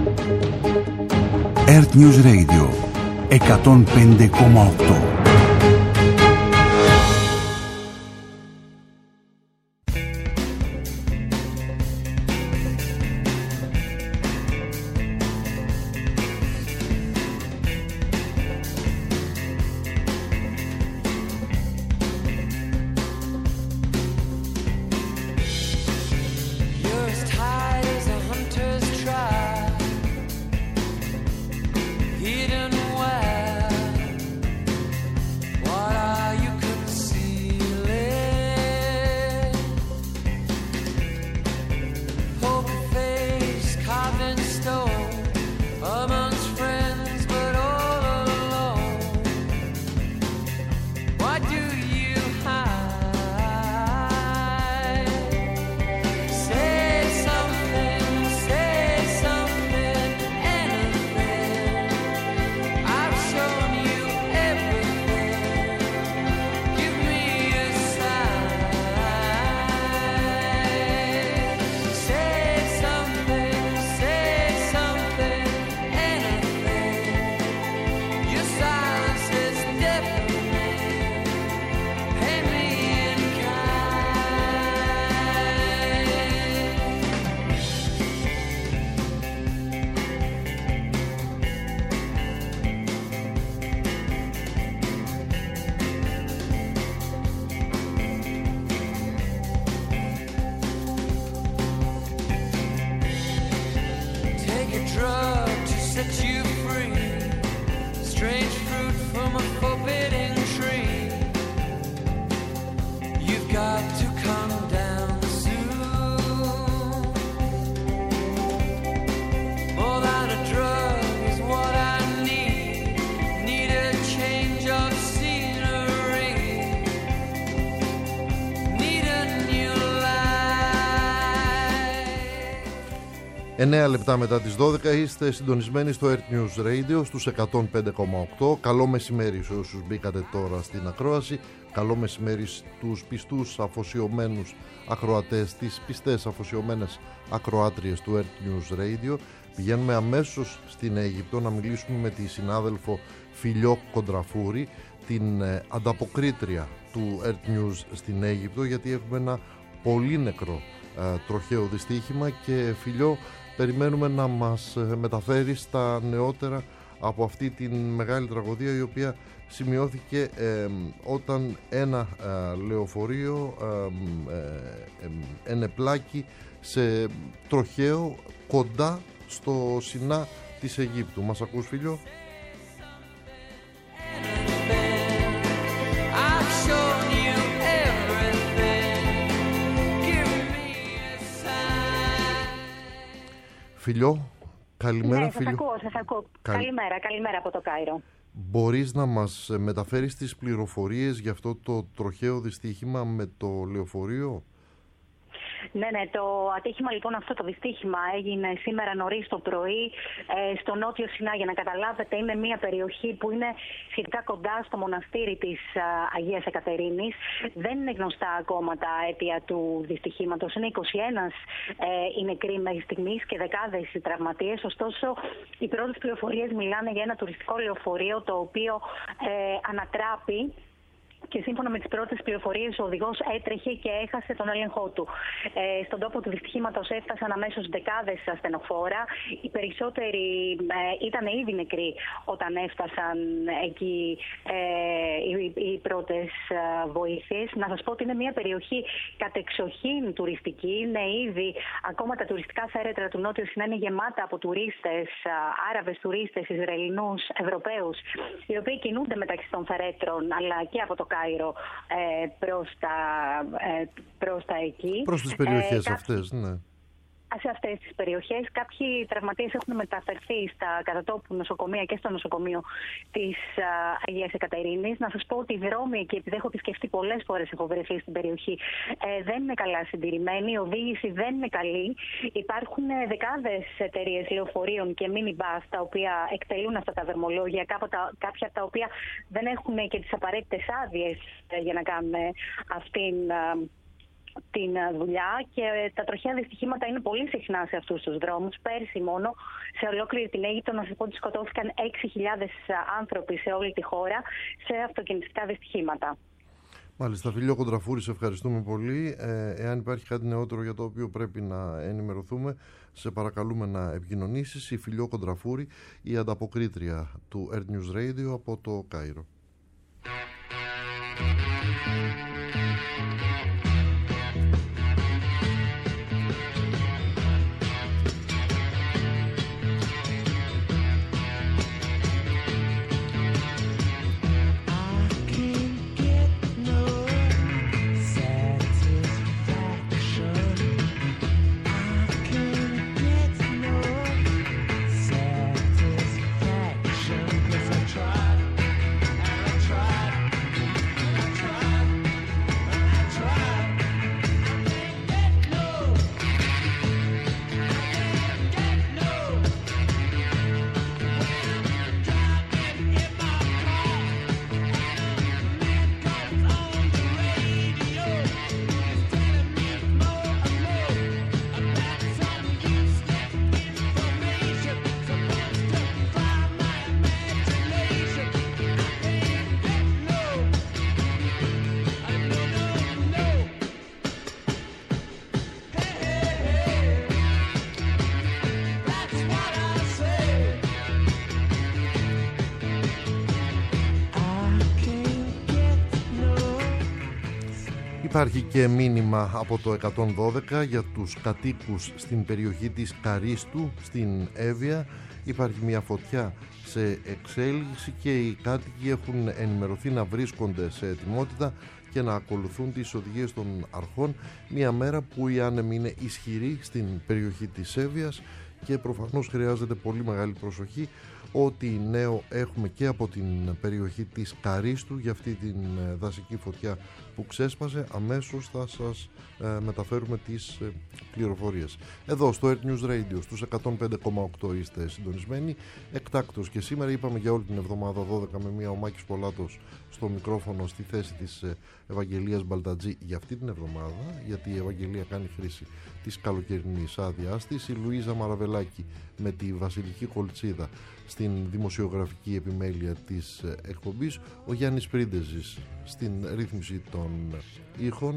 Earth News Radio 105,8. Εννέα λεπτά μετά τις 12 είστε συντονισμένοι στο Earth News Radio στους 105,8. Καλό μεσημέρι σε όσους μπήκατε τώρα στην ακρόαση. Καλό μεσημέρι στους πιστούς αφοσιωμένους ακροατές, τις πιστές αφοσιωμένες ακροάτριες του Earth News Radio. Πηγαίνουμε αμέσως στην Αίγυπτο να μιλήσουμε με τη συνάδελφο Φιλιό Κοντραφούρη, την ανταποκρίτρια του Earth News στην Αίγυπτο, γιατί έχουμε ένα πολύ νεκρό τροχαίο δυστύχημα και Φιλιό, περιμένουμε να μας μεταφέρει στα νεότερα από αυτή την μεγάλη τραγωδία η οποία σημειώθηκε όταν ένα λεωφορείο ενεπλάκη σε τροχαίο κοντά στο Σινά της Αιγύπτου. Μας ακούς, Φιλιό? Φιλιό, καλημέρα. Ναι, σας ακούω. Καλημέρα από το Κάιρο. Μπορείς να μας μεταφέρεις τις πληροφορίες για αυτό το τροχαίο δυστύχημα με το λεωφορείο? Ναι, το ατύχημα λοιπόν, αυτό το δυστύχημα έγινε σήμερα νωρίς το πρωί στο Νότιο Σινά. Για να καταλάβετε, είναι μια περιοχή που είναι σχετικά κοντά στο μοναστήρι της Αγίας Εκατερίνης. Δεν είναι γνωστά ακόμα τα αίτια του δυστυχήματος. Είναι 21 οι νεκροί μέχρι στιγμής και δεκάδες οι τραυματίες. Ωστόσο, οι πρώτες πληροφορίες μιλάνε για ένα τουριστικό λεωφορείο το οποίο ανατράπη. Και σύμφωνα με τις πρώτες πληροφορίες, ο οδηγός έτρεχε και έχασε τον έλεγχό του. Στον τόπο του δυστυχήματος έφτασαν αμέσως δεκάδες ασθενοφόρα. Οι περισσότεροι ήταν ήδη νεκροί όταν έφτασαν εκεί οι πρώτες βοήθειες. Να σας πω ότι είναι μια περιοχή κατεξοχήν τουριστική. Είναι ήδη ακόμα τα τουριστικά φέρετρα του Νότιου Σινά είναι γεμάτα από τουρίστες, Άραβες τουρίστες, Ισραηλινούς, Ευρωπαίους, οι οποίοι κινούνται μεταξύ των φερέτρων αλλά και από το Κάιρο προς τα εκεί. Προς τις περιοχές αυτές, ναι. Σε αυτές τις περιοχές κάποιοι τραυματίες έχουν μεταφερθεί στα κατατόπου νοσοκομεία και στο νοσοκομείο της Αγίας Εκατερίνης. Να σας πω ότι οι δρόμοι εκεί, επειδή έχω επισκεφτεί πολλές φορές, έχω βρεθεί στην περιοχή, δεν είναι καλά συντηρημένοι, η οδήγηση δεν είναι καλή. Υπάρχουν δεκάδες εταιρείες λεωφορείων και mini-bus τα οποία εκτελούν αυτά τα δρομολόγια, κάποια τα οποία δεν έχουν και τις απαραίτητες άδειες για να κάνουν την δουλειά και τα τροχαία δυστυχήματα είναι πολύ συχνά σε αυτούς τους δρόμους. Πέρσι μόνο σε ολόκληρη την Αίγυπτο, να σας πω ότι σκοτώθηκαν 6.000 άνθρωποι σε όλη τη χώρα σε αυτοκινητικά δυστυχήματα. Μάλιστα, Φιλιό Κοντραφούρη, σε ευχαριστούμε πολύ. Εάν υπάρχει κάτι νεότερο για το οποίο πρέπει να ενημερωθούμε, σε παρακαλούμε να επικοινωνήσεις. Η Φιλιό Κοντραφούρη, η ανταποκρίτρια του Earth News Radio από το Κάιρο. Υπάρχει και μήνυμα από το 112 για τους κατοίκους στην περιοχή της Καρίστου στην Εύβοια. Υπάρχει μια φωτιά σε εξέλιξη και οι κάτοικοι έχουν ενημερωθεί να βρίσκονται σε ετοιμότητα και να ακολουθούν τις οδηγίες των αρχών. Μια μέρα που η άνεμη είναι ισχυρή στην περιοχή της Εύβοιας και προφανώς χρειάζεται πολύ μεγάλη προσοχή. Ό,τι νέο έχουμε και από την περιοχή της Καρίστου για αυτή την δασική φωτιά που ξέσπασε, αμέσως θα σας μεταφέρουμε τις πληροφορίες. Εδώ στο Earth News Radio στους 105,8 είστε συντονισμένοι. Εκτάκτως και σήμερα, είπαμε για όλη την εβδομάδα 12 με μία, ο Μάκης Πολάτος στο μικρόφωνο στη θέση της Ευαγγελίας Μπαλτατζή για αυτή την εβδομάδα, γιατί η Ευαγγελία κάνει χρήση της καλοκαιρινής άδειάς της, η Λουίζα Μαραβελάκη με τη Βασιλική Κολτσίδα στην δημοσιογραφική επιμέλεια της εκπομπής, ο Γιάννης Πρίντεζης στην ρύθμιση των ήχων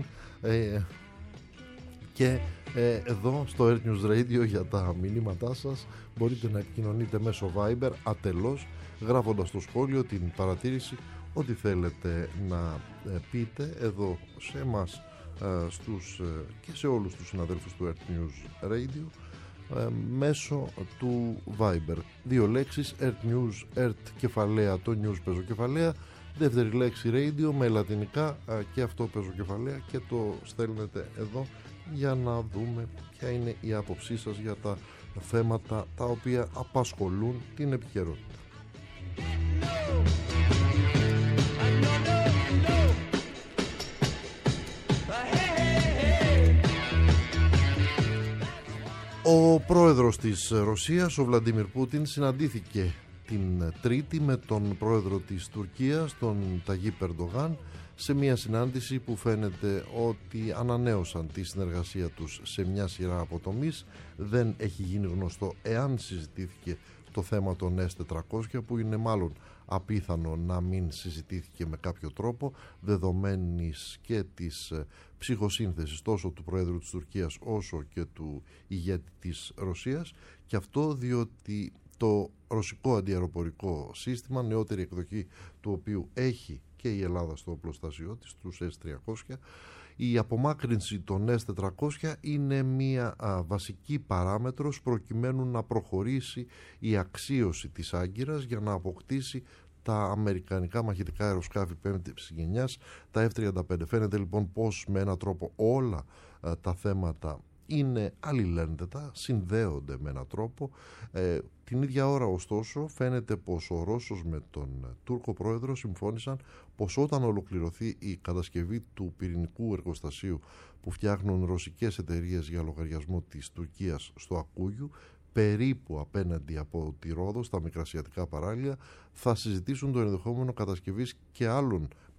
και εδώ στο Earth News Radio για τα μηνύματά σας μπορείτε να επικοινωνείτε μέσω Viber ατελώς, γράφοντας στο σχόλιο την παρατήρηση, ό,τι θέλετε να πείτε εδώ σε εμάς και σε όλους τους συναδέλφους του Earth News Radio μέσω του Viber. 2 λέξεις, Earth News, Earth κεφαλαία, το news πεζοκεφαλαία, δεύτερη λέξη radio με λατινικά και αυτό πεζοκεφαλαία, και το στέλνετε εδώ για να δούμε ποια είναι η άποψή σας για τα θέματα τα οποία απασχολούν την επικαιρότητα. Ο πρόεδρος της Ρωσίας, ο Βλαντίμιρ Πούτιν, συναντήθηκε την Τρίτη με τον πρόεδρο της Τουρκίας, τον Ταγίπ Ερντογάν, σε μια συνάντηση που φαίνεται ότι ανανέωσαν τη συνεργασία τους σε μια σειρά από τομείς. Δεν έχει γίνει γνωστό εάν συζητήθηκε το θέμα των S-400, που είναι μάλλον απίθανο να μην συζητήθηκε με κάποιο τρόπο, δεδομένης και της ψυχοσύνθεσης τόσο του Προέδρου της Τουρκίας όσο και του ηγέτη της Ρωσίας, και αυτό διότι το ρωσικό αντιαεροπορικό σύστημα, νεότερη εκδοχή του οποίου έχει και η Ελλάδα στο οπλοστάσιό της, τους S-300, η απομάκρυνση των S-400 είναι μια βασική παράμετρος προκειμένου να προχωρήσει η αξίωση της Άγκυρας για να αποκτήσει τα αμερικανικά μαχητικά αεροσκάφη 5ης γενιάς, τα F-35. Φαίνεται λοιπόν πως με έναν τρόπο όλα τα θέματα είναι αλληλένδετα, συνδέονται με έναν τρόπο. Την ίδια ώρα ωστόσο φαίνεται πως ο Ρώσος με τον Τούρκο πρόεδρο συμφώνησαν πως όταν ολοκληρωθεί η κατασκευή του πυρηνικού εργοστασίου που φτιάχνουν ρωσικές εταιρείες για λογαριασμό της Τουρκίας στο Ακούγιου, περίπου απέναντι από τη Ρόδο στα Μικρασιατικά παράλια, θα συζητήσουν το ενδεχόμενο κατασκευής και άλλων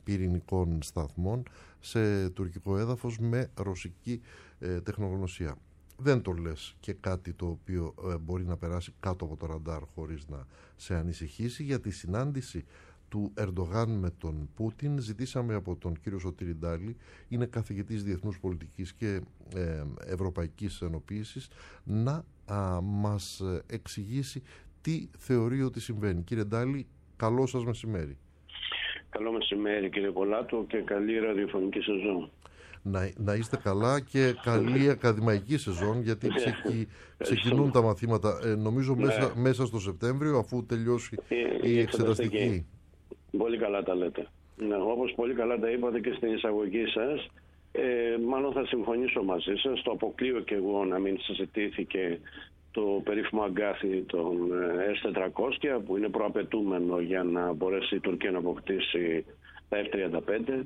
πυρηνικών σταθμών σε τουρκικό έδαφος με ρωσική τεχνογνωσία. Δεν το λες και κάτι το οποίο μπορεί να περάσει κάτω από το ραντάρ χωρίς να σε ανησυχήσει. Για τη συνάντηση του Ερντογάν με τον Πούτιν ζητήσαμε από τον κύριο Σωτήρη Ντάλη, είναι καθηγητής διεθνούς πολιτικής και ευρωπαϊκής ενοποίησης, να μας εξηγήσει τι θεωρεί ότι συμβαίνει. Κύριε Ντάλη, καλό σας μεσημέρι. Καλό μεσημέρι κύριε Πολάτου και καλή ραδιοφωνική σεζόν. Να είστε καλά και καλή ακαδημαϊκή σεζόν, γιατί ξεκινούν τα μαθήματα νομίζω μέσα στο Σεπτέμβριο, αφού τελειώσει η εξεταστική. Πολύ καλά τα λέτε. Ναι, όπως πολύ καλά τα είπατε και στην εισαγωγή σας, μάλλον θα συμφωνήσω μαζί σας. Το αποκλείω και εγώ να μην συζητήθηκε το περίφημο αγκάθι των S-400 που είναι προαπαιτούμενο για να μπορέσει η Τουρκία να αποκτήσει τα F-35.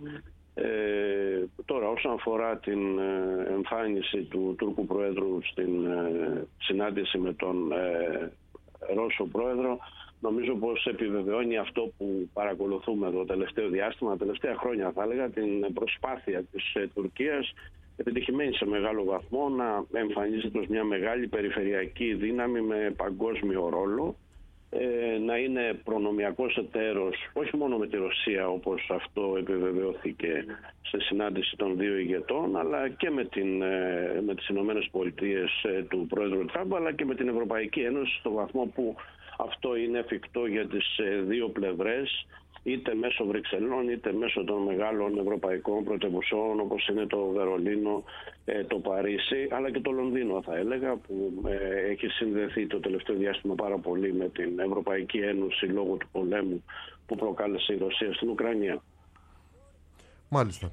Τώρα όσον αφορά την εμφάνιση του Τούρκου Προέδρου στην συνάντηση με τον Ρώσο Πρόεδρο, νομίζω πως επιβεβαιώνει αυτό που παρακολουθούμε το τελευταίο διάστημα, τα τελευταία χρόνια θα έλεγα, την προσπάθεια της Τουρκίας, επιτυχημένη σε μεγάλο βαθμό, να εμφανίζεται ως μια μεγάλη περιφερειακή δύναμη με παγκόσμιο ρόλο, να είναι προνομιακός εταίρος όχι μόνο με τη Ρωσία, όπως αυτό επιβεβαιώθηκε σε συνάντηση των δύο ηγετών, αλλά και με τις Ηνωμένες Πολιτείες του Πρόεδρου Τραμπ, αλλά και με την Ευρωπαϊκή Ένωση, στο βαθμό που αυτό είναι εφικτό για τις δύο πλευρές, είτε μέσω Βρυξελών είτε μέσω των μεγάλων ευρωπαϊκών πρωτευουσών όπως είναι το Βερολίνο, το Παρίσι, αλλά και το Λονδίνο θα έλεγα, που έχει συνδεθεί το τελευταίο διάστημα πάρα πολύ με την Ευρωπαϊκή Ένωση λόγω του πολέμου που προκάλεσε η Ρωσία στην Ουκρανία. Μάλιστα.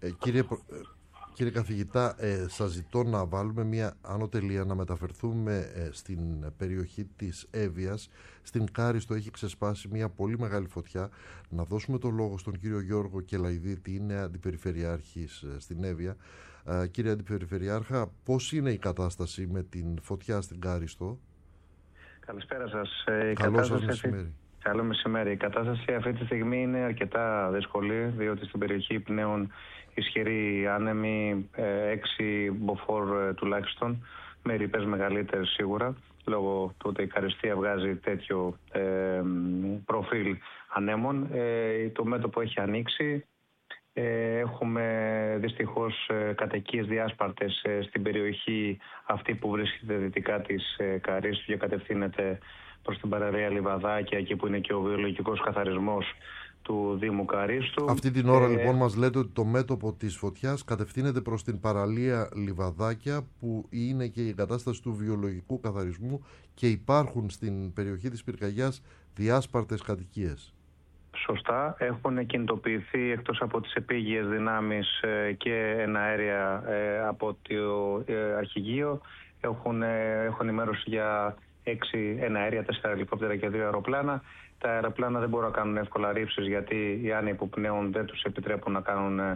Κύριε καθηγητά, σας ζητώ να βάλουμε μια άνω τελεία, να μεταφερθούμε στην περιοχή της Εύβοιας. Στην Κάριστο έχει ξεσπάσει μια πολύ μεγάλη φωτιά. Να δώσουμε το λόγο στον κύριο Γιώργο Κελαϊδίτη, είναι αντιπεριφερειάρχης στην Εύβοια. Κύριε Αντιπεριφερειάρχα, πώς είναι η κατάσταση με την φωτιά στην Κάριστο? Καλησπέρα σας. Καλό σας μεσημέρι. Καλό μεσημέρι. Η κατάσταση αυτή τη στιγμή είναι αρκετά δύσκολη, διότι στην περιοχή πνέουν ισχυροί άνεμοι, 6 μποφόρ τουλάχιστον, με ρηπές μεγαλύτερες σίγουρα, λόγω του ότι η Καριστία βγάζει τέτοιο προφίλ ανέμων. Το μέτωπο έχει ανοίξει. Έχουμε δυστυχώς κατοικίες διάσπαρτες στην περιοχή αυτή που βρίσκεται δυτικά της Καρίστου και κατευθύνεται προς την παραλία Λιβαδάκια, εκεί που είναι και ο βιολογικός καθαρισμός του Δήμου Καρίστου. Αυτή την ώρα λοιπόν μας λέτε ότι το μέτωπο της φωτιάς κατευθύνεται προς την παραλία Λιβαδάκια, που είναι και η εγκατάσταση του βιολογικού καθαρισμού, και υπάρχουν στην περιοχή της πυρκαγιάς διάσπαρτες κατοικίες. Σωστά. Έχουν κινητοποιηθεί εκτός από τις επίγειες δυνάμεις και εναέρια από το αρχηγείο. Έχουν ενημέρωση για 6 εναέρια, 4 ελικόπτερα και 2 αεροπλάνα. Τα αεροπλάνα δεν μπορούν να κάνουν εύκολα ρήψεις, γιατί οι άνεμοι που πνέουν δεν τους επιτρέπουν να κάνουν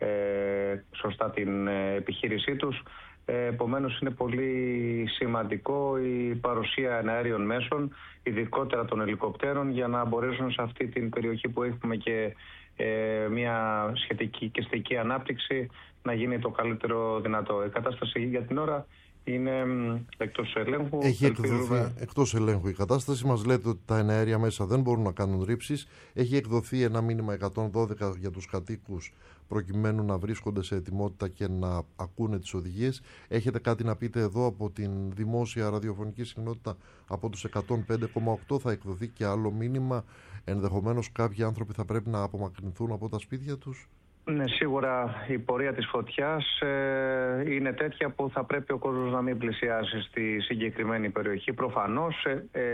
σωστά την επιχείρησή τους. Επομένως είναι πολύ σημαντικό η παρουσία εναέριων μέσων, ειδικότερα των ελικοπτέρων, για να μπορέσουν σε αυτή την περιοχή που έχουμε και μια σχετική και στική ανάπτυξη να γίνει το καλύτερο δυνατό. Η κατάσταση για την ώρα είναι εκτός ελέγχου. Έχει εκδοθεί εκτός ελέγχου η κατάσταση. Μας λέτε ότι τα εναέρια μέσα δεν μπορούν να κάνουν ρήψεις. Έχει εκδοθεί ένα μήνυμα 112 για τους κατοίκους, προκειμένου να βρίσκονται σε ετοιμότητα και να ακούνε τις οδηγίες. Έχετε κάτι να πείτε εδώ από την δημόσια ραδιοφωνική συχνότητα, από τους 105,8? Θα εκδοθεί και άλλο μήνυμα? Ενδεχομένως κάποιοι άνθρωποι θα πρέπει να απομακρυνθούν από τα σπίτια τους? Ναι, σίγουρα η πορεία της φωτιάς είναι τέτοια που θα πρέπει ο κόσμος να μην πλησιάσει στη συγκεκριμένη περιοχή. Προφανώς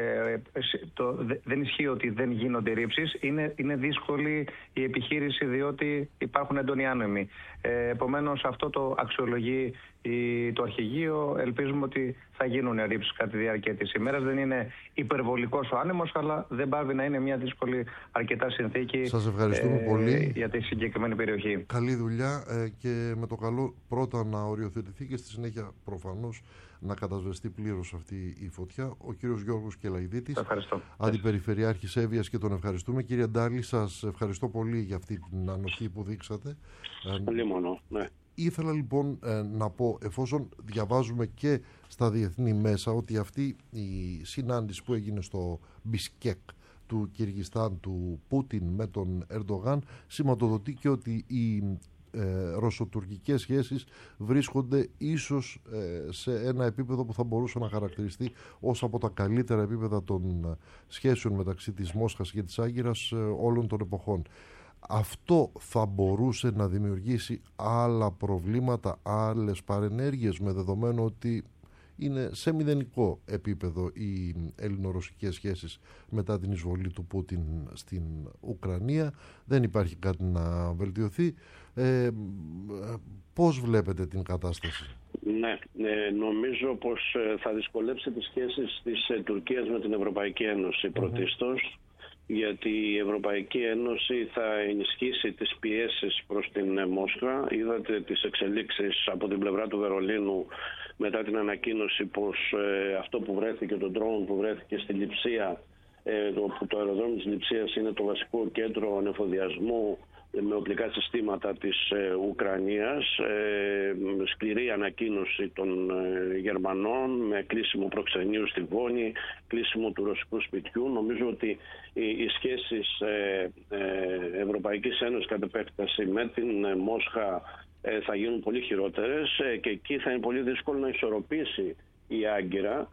δεν ισχύει ότι δεν γίνονται ρήψεις. Είναι δύσκολη η επιχείρηση, διότι υπάρχουν έντονοι άνεμοι. Επομένως αυτό το αξιολογεί το αρχηγείο. Ελπίζουμε ότι θα γίνουν ρήψεις κατά τη διάρκεια της ημέρας. Δεν είναι υπερβολικός ο άνεμος, αλλά δεν πάβει να είναι μια δύσκολη αρκετά συνθήκη. Σας ευχαριστούμε πολύ για τη συγκεκριμένη περιοχή. περιοχή. Καλή δουλειά και με το καλό πρώτα να οριοθετηθεί και στη συνέχεια προφανώς να κατασβεστεί πλήρως αυτή η φωτιά. Ο κύριος Γιώργος Κελαϊδίτης, Αντιπεριφερειάρχης Εύβοιας, και τον ευχαριστούμε. Κύριε Ντάλη, σας ευχαριστώ πολύ για αυτή την ανοχή που δείξατε. Πολύ μόνο, ναι. Ήθελα λοιπόν να πω, εφόσον διαβάζουμε και στα διεθνή μέσα ότι αυτή η συνάντηση που έγινε στο Μπισκέκ του Κυργιστάν του Πούτιν με τον Ερντογάν σηματοδοτεί και ότι οι ρωσοτουρκικές σχέσεις βρίσκονται ίσως σε ένα επίπεδο που θα μπορούσε να χαρακτηριστεί ως από τα καλύτερα επίπεδα των σχέσεων μεταξύ της Μόσχας και της Άγκυρας όλων των εποχών. Αυτό θα μπορούσε να δημιουργήσει άλλα προβλήματα, άλλες παρενέργειες, με δεδομένο ότι είναι σε μηδενικό επίπεδο οι ελληνορωσικές σχέσεις μετά την εισβολή του Πούτιν στην Ουκρανία. Δεν υπάρχει κάτι να βελτιωθεί. Πώς βλέπετε την κατάσταση? Ναι, νομίζω πως θα δυσκολέψει τις σχέσεις της Τουρκίας με την Ευρωπαϊκή Ένωση πρωτίστως, γιατί η Ευρωπαϊκή Ένωση θα ενισχύσει τις πιέσεις προς την Μόσχα. Είδατε τις εξελίξεις από την πλευρά του Βερολίνου μετά την ανακοίνωση πως αυτό που βρέθηκε, το ντρόουν που βρέθηκε στη Λειψία, που το αεροδρόμιο της Λειψίας είναι το βασικό κέντρο ανεφοδιασμού με οπλικά συστήματα της Ουκρανίας. Σκληρή ανακοίνωση των Γερμανών με κλείσιμο προξενείου στη Βόνη, κλείσιμο του ρωσικού σπιτιού. Νομίζω ότι οι σχέσεις Ευρωπαϊκής Ένωσης κατ' επέκταση με την Μόσχα θα γίνουν πολύ χειρότερες και εκεί θα είναι πολύ δύσκολο να ισορροπήσει η Άγκυρα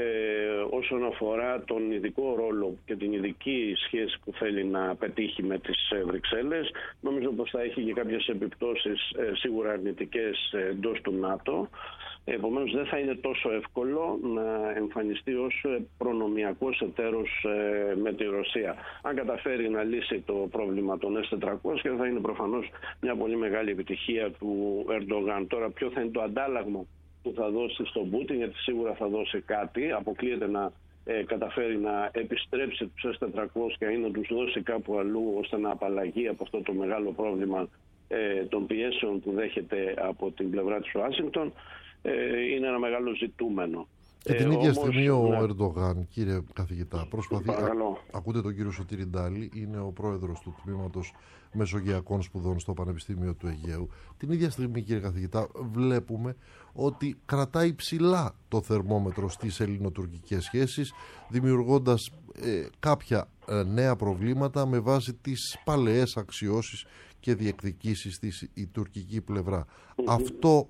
όσον αφορά τον ειδικό ρόλο και την ειδική σχέση που θέλει να πετύχει με τις Βρυξέλλες. Νομίζω πως θα έχει και κάποιες επιπτώσεις σίγουρα αρνητικές εντός του ΝΑΤΟ. Επομένως δεν θα είναι τόσο εύκολο να εμφανιστεί ως προνομιακός εταίρος με τη Ρωσία. Αν καταφέρει να λύσει το πρόβλημα των S-400 θα είναι προφανώς μια πολύ μεγάλη επιτυχία του Ερντογάν. Τώρα ποιο θα είναι το αντάλλαγμα που θα δώσει στον Πούτιν, γιατί σίγουρα θα δώσει κάτι. Αποκλείεται να καταφέρει να επιστρέψει τους S-400 ή να τους δώσει κάπου αλλού ώστε να απαλλαγεί από αυτό το μεγάλο πρόβλημα των πιέσεων που δέχεται από την πλευρά της Ουάσιγκτον. Είναι ένα μεγάλο ζητούμενο. Και την ίδια στιγμή ο Ερντογάν, κύριε καθηγητά, προσπαθεί. Ακούτε τον κύριο Σωτήρη Ντάλη, είναι ο πρόεδρος του τμήματος Μεσογειακών Σπουδών στο Πανεπιστήμιο του Αιγαίου. Την ίδια στιγμή, κύριε καθηγητά, βλέπουμε ότι κρατάει ψηλά το θερμόμετρο στις ελληνοτουρκικές σχέσεις, δημιουργώντας κάποια νέα προβλήματα με βάση τις παλαιές αξιώσεις και διεκδικήσεις της η τουρκική πλευρά. Αυτό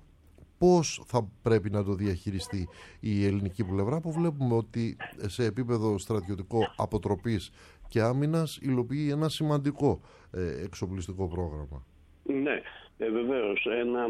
πώς θα πρέπει να το διαχειριστεί η ελληνική πλευρά, που βλέπουμε ότι σε επίπεδο στρατιωτικό αποτροπής και άμυνας υλοποιεί ένα σημαντικό εξοπλιστικό πρόγραμμα? Ναι, βεβαίως. Ένα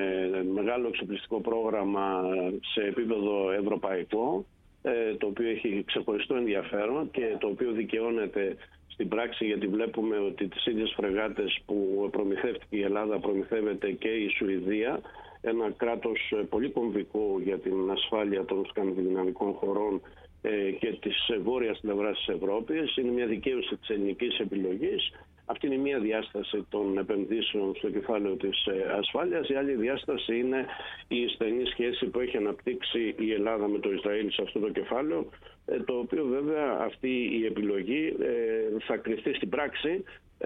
μεγάλο εξοπλιστικό πρόγραμμα σε επίπεδο ευρωπαϊκό, το οποίο έχει ξεχωριστό ενδιαφέρον και το οποίο δικαιώνεται στην πράξη, γιατί βλέπουμε ότι τις ίδιες φρεγάτες που προμηθεύτηκε η Ελλάδα προμηθεύεται και η Σουηδία, ένα κράτος πολύ κομβικό για την ασφάλεια των σκανδιναβικών χωρών και της βόρειας πλευράς της Ευρώπης. Είναι μια δικαίωση της ελληνικής επιλογής. Αυτή είναι μια διάσταση των επενδύσεων στο κεφάλαιο της ασφάλειας. Η άλλη διάσταση είναι η στενή σχέση που έχει αναπτύξει η Ελλάδα με το Ισραήλ σε αυτό το κεφάλαιο, το οποίο βέβαια αυτή η επιλογή θα κρυφτεί στην πράξη,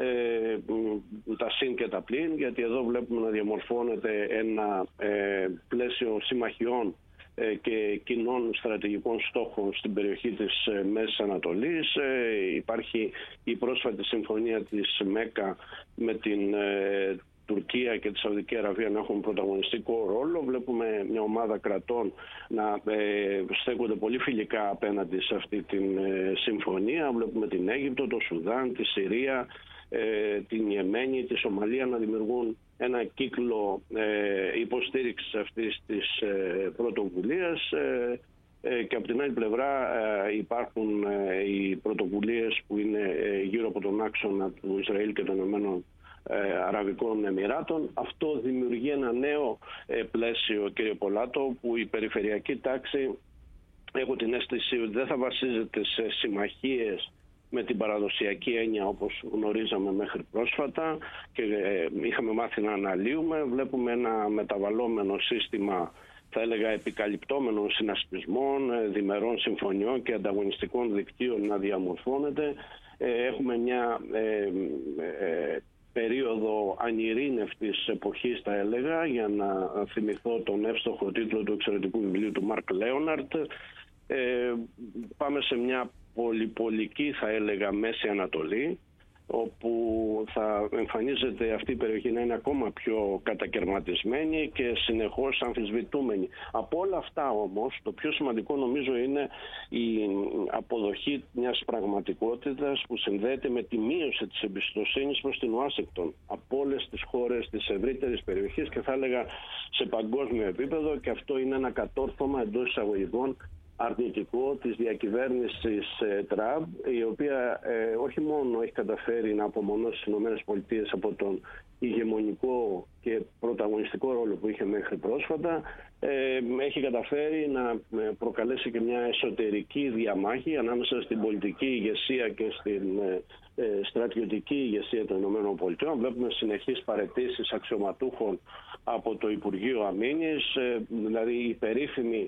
τα συν και τα πλην, γιατί εδώ βλέπουμε να διαμορφώνεται ένα πλαίσιο συμμαχιών και κοινών στρατηγικών στόχων στην περιοχή της Μέσης Ανατολής. Υπάρχει η πρόσφατη συμφωνία της ΜΕΚΑ με την Τουρκία και τη Σαουδική Αραβία να έχουν πρωταγωνιστικό ρόλο. Βλέπουμε μια ομάδα κρατών να στέκονται πολύ φιλικά απέναντι σε αυτή την συμφωνία. Βλέπουμε την Αίγυπτο, το Σουδάν, τη Συρία, την Ιεμένη, τη Σομαλία να δημιουργούν ένα κύκλο υποστήριξης αυτής της πρωτοβουλίας, και από την άλλη πλευρά υπάρχουν οι πρωτοβουλίες που είναι γύρω από τον άξονα του Ισραήλ και των Ηνωμένων Αραβικών Εμιράτων. Αυτό δημιουργεί ένα νέο πλαίσιο, κύριε Πολάτο, που η περιφερειακή τάξη, έχω την αίσθηση ότι δεν θα βασίζεται σε συμμαχίες με την παραδοσιακή έννοια όπως γνωρίζαμε μέχρι πρόσφατα και είχαμε μάθει να αναλύουμε. Βλέπουμε ένα μεταβαλλόμενο σύστημα, θα έλεγα επικαλυπτόμενων συνασπισμών, διμερών συμφωνιών και ανταγωνιστικών δικτύων να διαμορφώνεται. Έχουμε μια περίοδο ανειρήνευτης εποχής, θα έλεγα, για να θυμηθώ τον εύστοχο τίτλο του εξαιρετικού βιβλίου του Μαρκ Λέοναρτ. Πάμε σε μια πολυπολική, θα έλεγα, Μέση Ανατολή, όπου θα εμφανίζεται αυτή η περιοχή να είναι ακόμα πιο κατακερματισμένη και συνεχώς αμφισβητούμενη. Από όλα αυτά όμως, το πιο σημαντικό νομίζω είναι η αποδοχή μιας πραγματικότητας που συνδέεται με τη μείωση της εμπιστοσύνης προς την Ουάσιγκτον από όλες τις χώρες της ευρύτερης περιοχής και θα έλεγα σε παγκόσμιο επίπεδο, και αυτό είναι ένα κατόρθωμα εντός εισαγωγικών αρνητικό της διακυβέρνησης Τραμπ, η οποία όχι μόνο έχει καταφέρει να απομονώσει τις ΗΠΑ από τον ηγεμονικό και πρωταγωνιστικό ρόλο που είχε μέχρι πρόσφατα, έχει καταφέρει να προκαλέσει και μια εσωτερική διαμάχη ανάμεσα στην πολιτική ηγεσία και στην στρατιωτική ηγεσία των ΗΠΑ. Βλέπουμε συνεχείς παραιτήσεις αξιωματούχων από το Υπουργείο Αμήνης, δηλαδή η περίφημη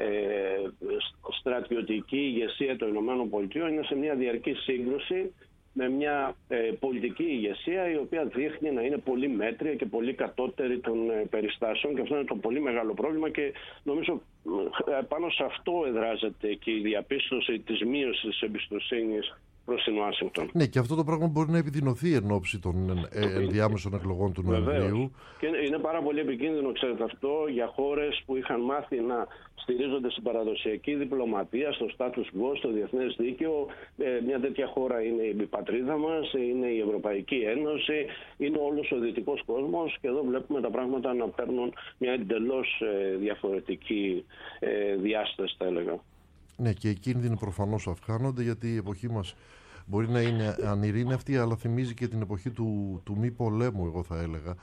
στρατιωτική ηγεσία των ΗΠΑ είναι σε μια διαρκή σύγκρουση με μια πολιτική ηγεσία η οποία δείχνει να είναι πολύ μέτρια και πολύ κατώτερη των περιστάσεων, και αυτό είναι το πολύ μεγάλο πρόβλημα, και νομίζω πάνω σε αυτό εδράζεται και η διαπίστωση της μείωσης της εμπιστοσύνης προς την Ουάσιγκτον. Ναι, και αυτό το πράγμα μπορεί να επιδεινωθεί εν ώψη των ενδιάμεσων εκλογών του Νοεμβρίου. Και είναι πάρα πολύ επικίνδυνο, ξέρετε, αυτό για χώρες που είχαν μάθει να στηρίζονται στην παραδοσιακή διπλωματία, στο status quo, στο διεθνές δίκαιο. Μια τέτοια χώρα είναι η πατρίδα μας, είναι η Ευρωπαϊκή Ένωση, είναι όλος ο δυτικός κόσμος, και εδώ βλέπουμε τα πράγματα να παίρνουν μια εντελώς διαφορετική διάσταση, θα έλεγα. Ναι, και οι κίνδυνοι προφανώς αυξάνονται, γιατί η εποχή μας μπορεί να είναι ανειρήνευτη, αλλά θυμίζει και την εποχή του μη πολέμου, εγώ θα έλεγα.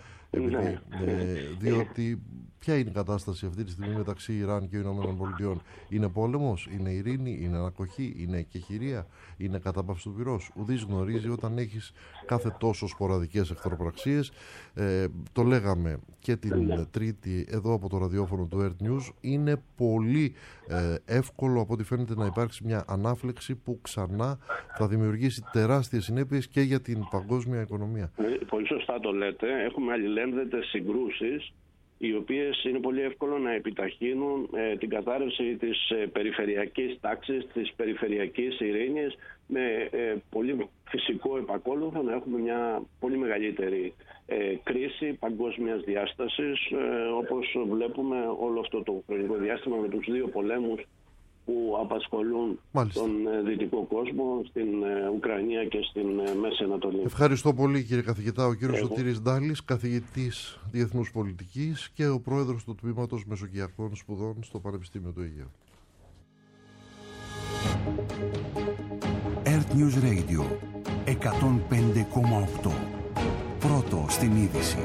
Διότι ποια είναι η κατάσταση αυτή τη στιγμή μεταξύ Ιράν και ΗΠΑ? Είναι πόλεμος, είναι ειρήνη, είναι ανακοχή, είναι εκεχηρία, είναι κατάπαυση του πυρός? Ουδής γνωρίζει όταν έχεις κάθε τόσο σποραδικές εχθροπραξίες. Το λέγαμε και την Τρίτη εδώ από το ραδιόφωνο του Earth News. Είναι πολύ εύκολο από ό,τι φαίνεται να υπάρξει μια ανάφλεξη που ξανά θα δημιουργήσει τεράστιες συνέπειες και για την παγκόσμια οικονομία. Πολύ σωστά το λέτε. Έχουμε αλληλένδετες συγκρούσεις, οι οποίες είναι πολύ εύκολο να επιταχύνουν την κατάρρευση της περιφερειακής τάξης, της περιφερειακής ειρήνης, με πολύ φυσικό επακόλουθο να έχουμε μια πολύ μεγαλύτερη κρίση παγκόσμιας διάστασης, όπως βλέπουμε όλο αυτό το χρονικό διάστημα με τους δύο πολέμους που απασχολούν τον δυτικό κόσμο, στην Ουκρανία και στην Μέση Ανατολή. Ευχαριστώ πολύ, κύριε καθηγητά. Ο κύριος Σωτήρης Ντάλης, καθηγητής Διεθνούς Πολιτικής και ο πρόεδρος του Τμήματος Μεσογειακών Σπουδών στο Πανεπιστήμιο του Αιγαίου. Earth News Radio 105,8. Πρώτο στην είδηση.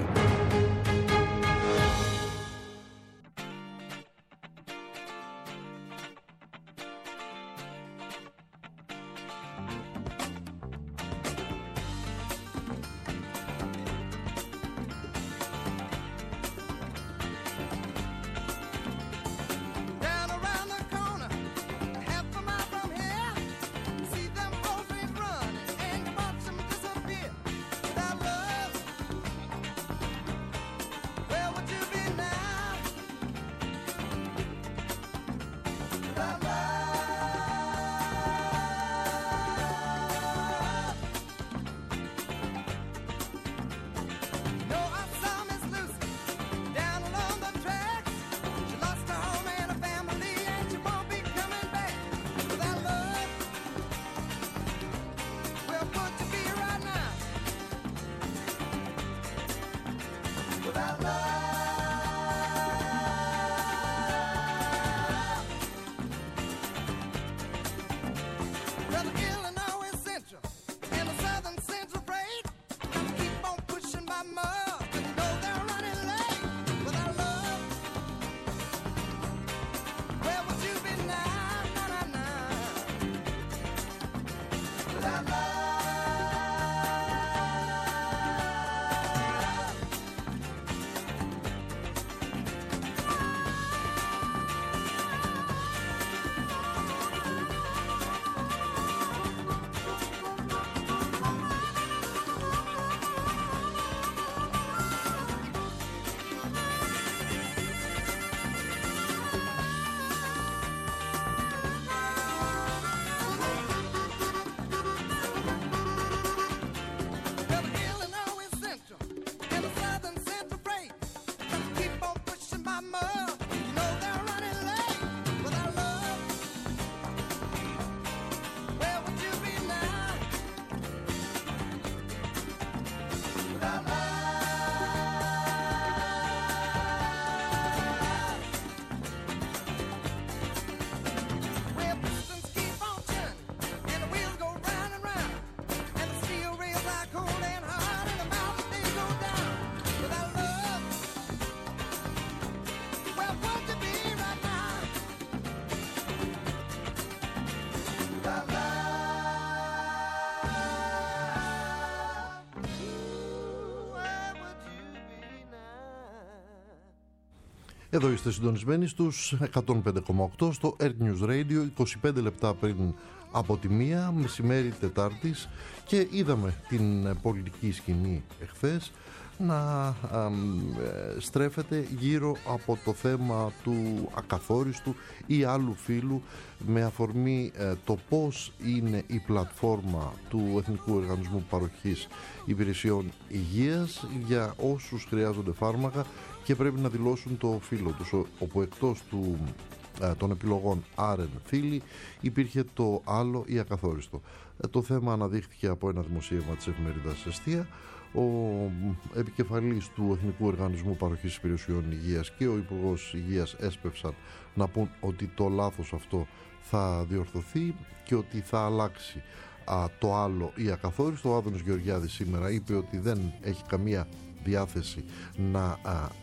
Εδώ είστε συντονισμένοι στους 105,8 στο Earth News Radio, 25 λεπτά πριν από τη 1 μεσημέρι Τετάρτης, και είδαμε την πολιτική σκηνή εχθές να στρέφεται γύρω από το θέμα του ακαθόριστου ή άλλου φύλου, με αφορμή το πώς είναι η πλατφόρμα του Εθνικού Οργανισμού Παροχής Υπηρεσιών Υγείας για όσους χρειάζονται φάρμακα και πρέπει να δηλώσουν το φύλο τους, όπου εκτός των επιλογών άρεν φύλοι υπήρχε το άλλο ή ακαθόριστο. Το θέμα αναδείχθηκε από ένα δημοσίευμα της εφημερίδας Εστία. Ο επικεφαλής του Εθνικού Οργανισμού Παροχής Υπηρεσιών Υγείας και ο Υπουργός Υγείας έσπευσαν να πούν ότι το λάθος αυτό θα διορθωθεί και ότι θα αλλάξει το άλλο ή ακαθόριστο. Ο Άδωνης Γεωργιάδης σήμερα είπε ότι δεν έχει καμία διάθεση να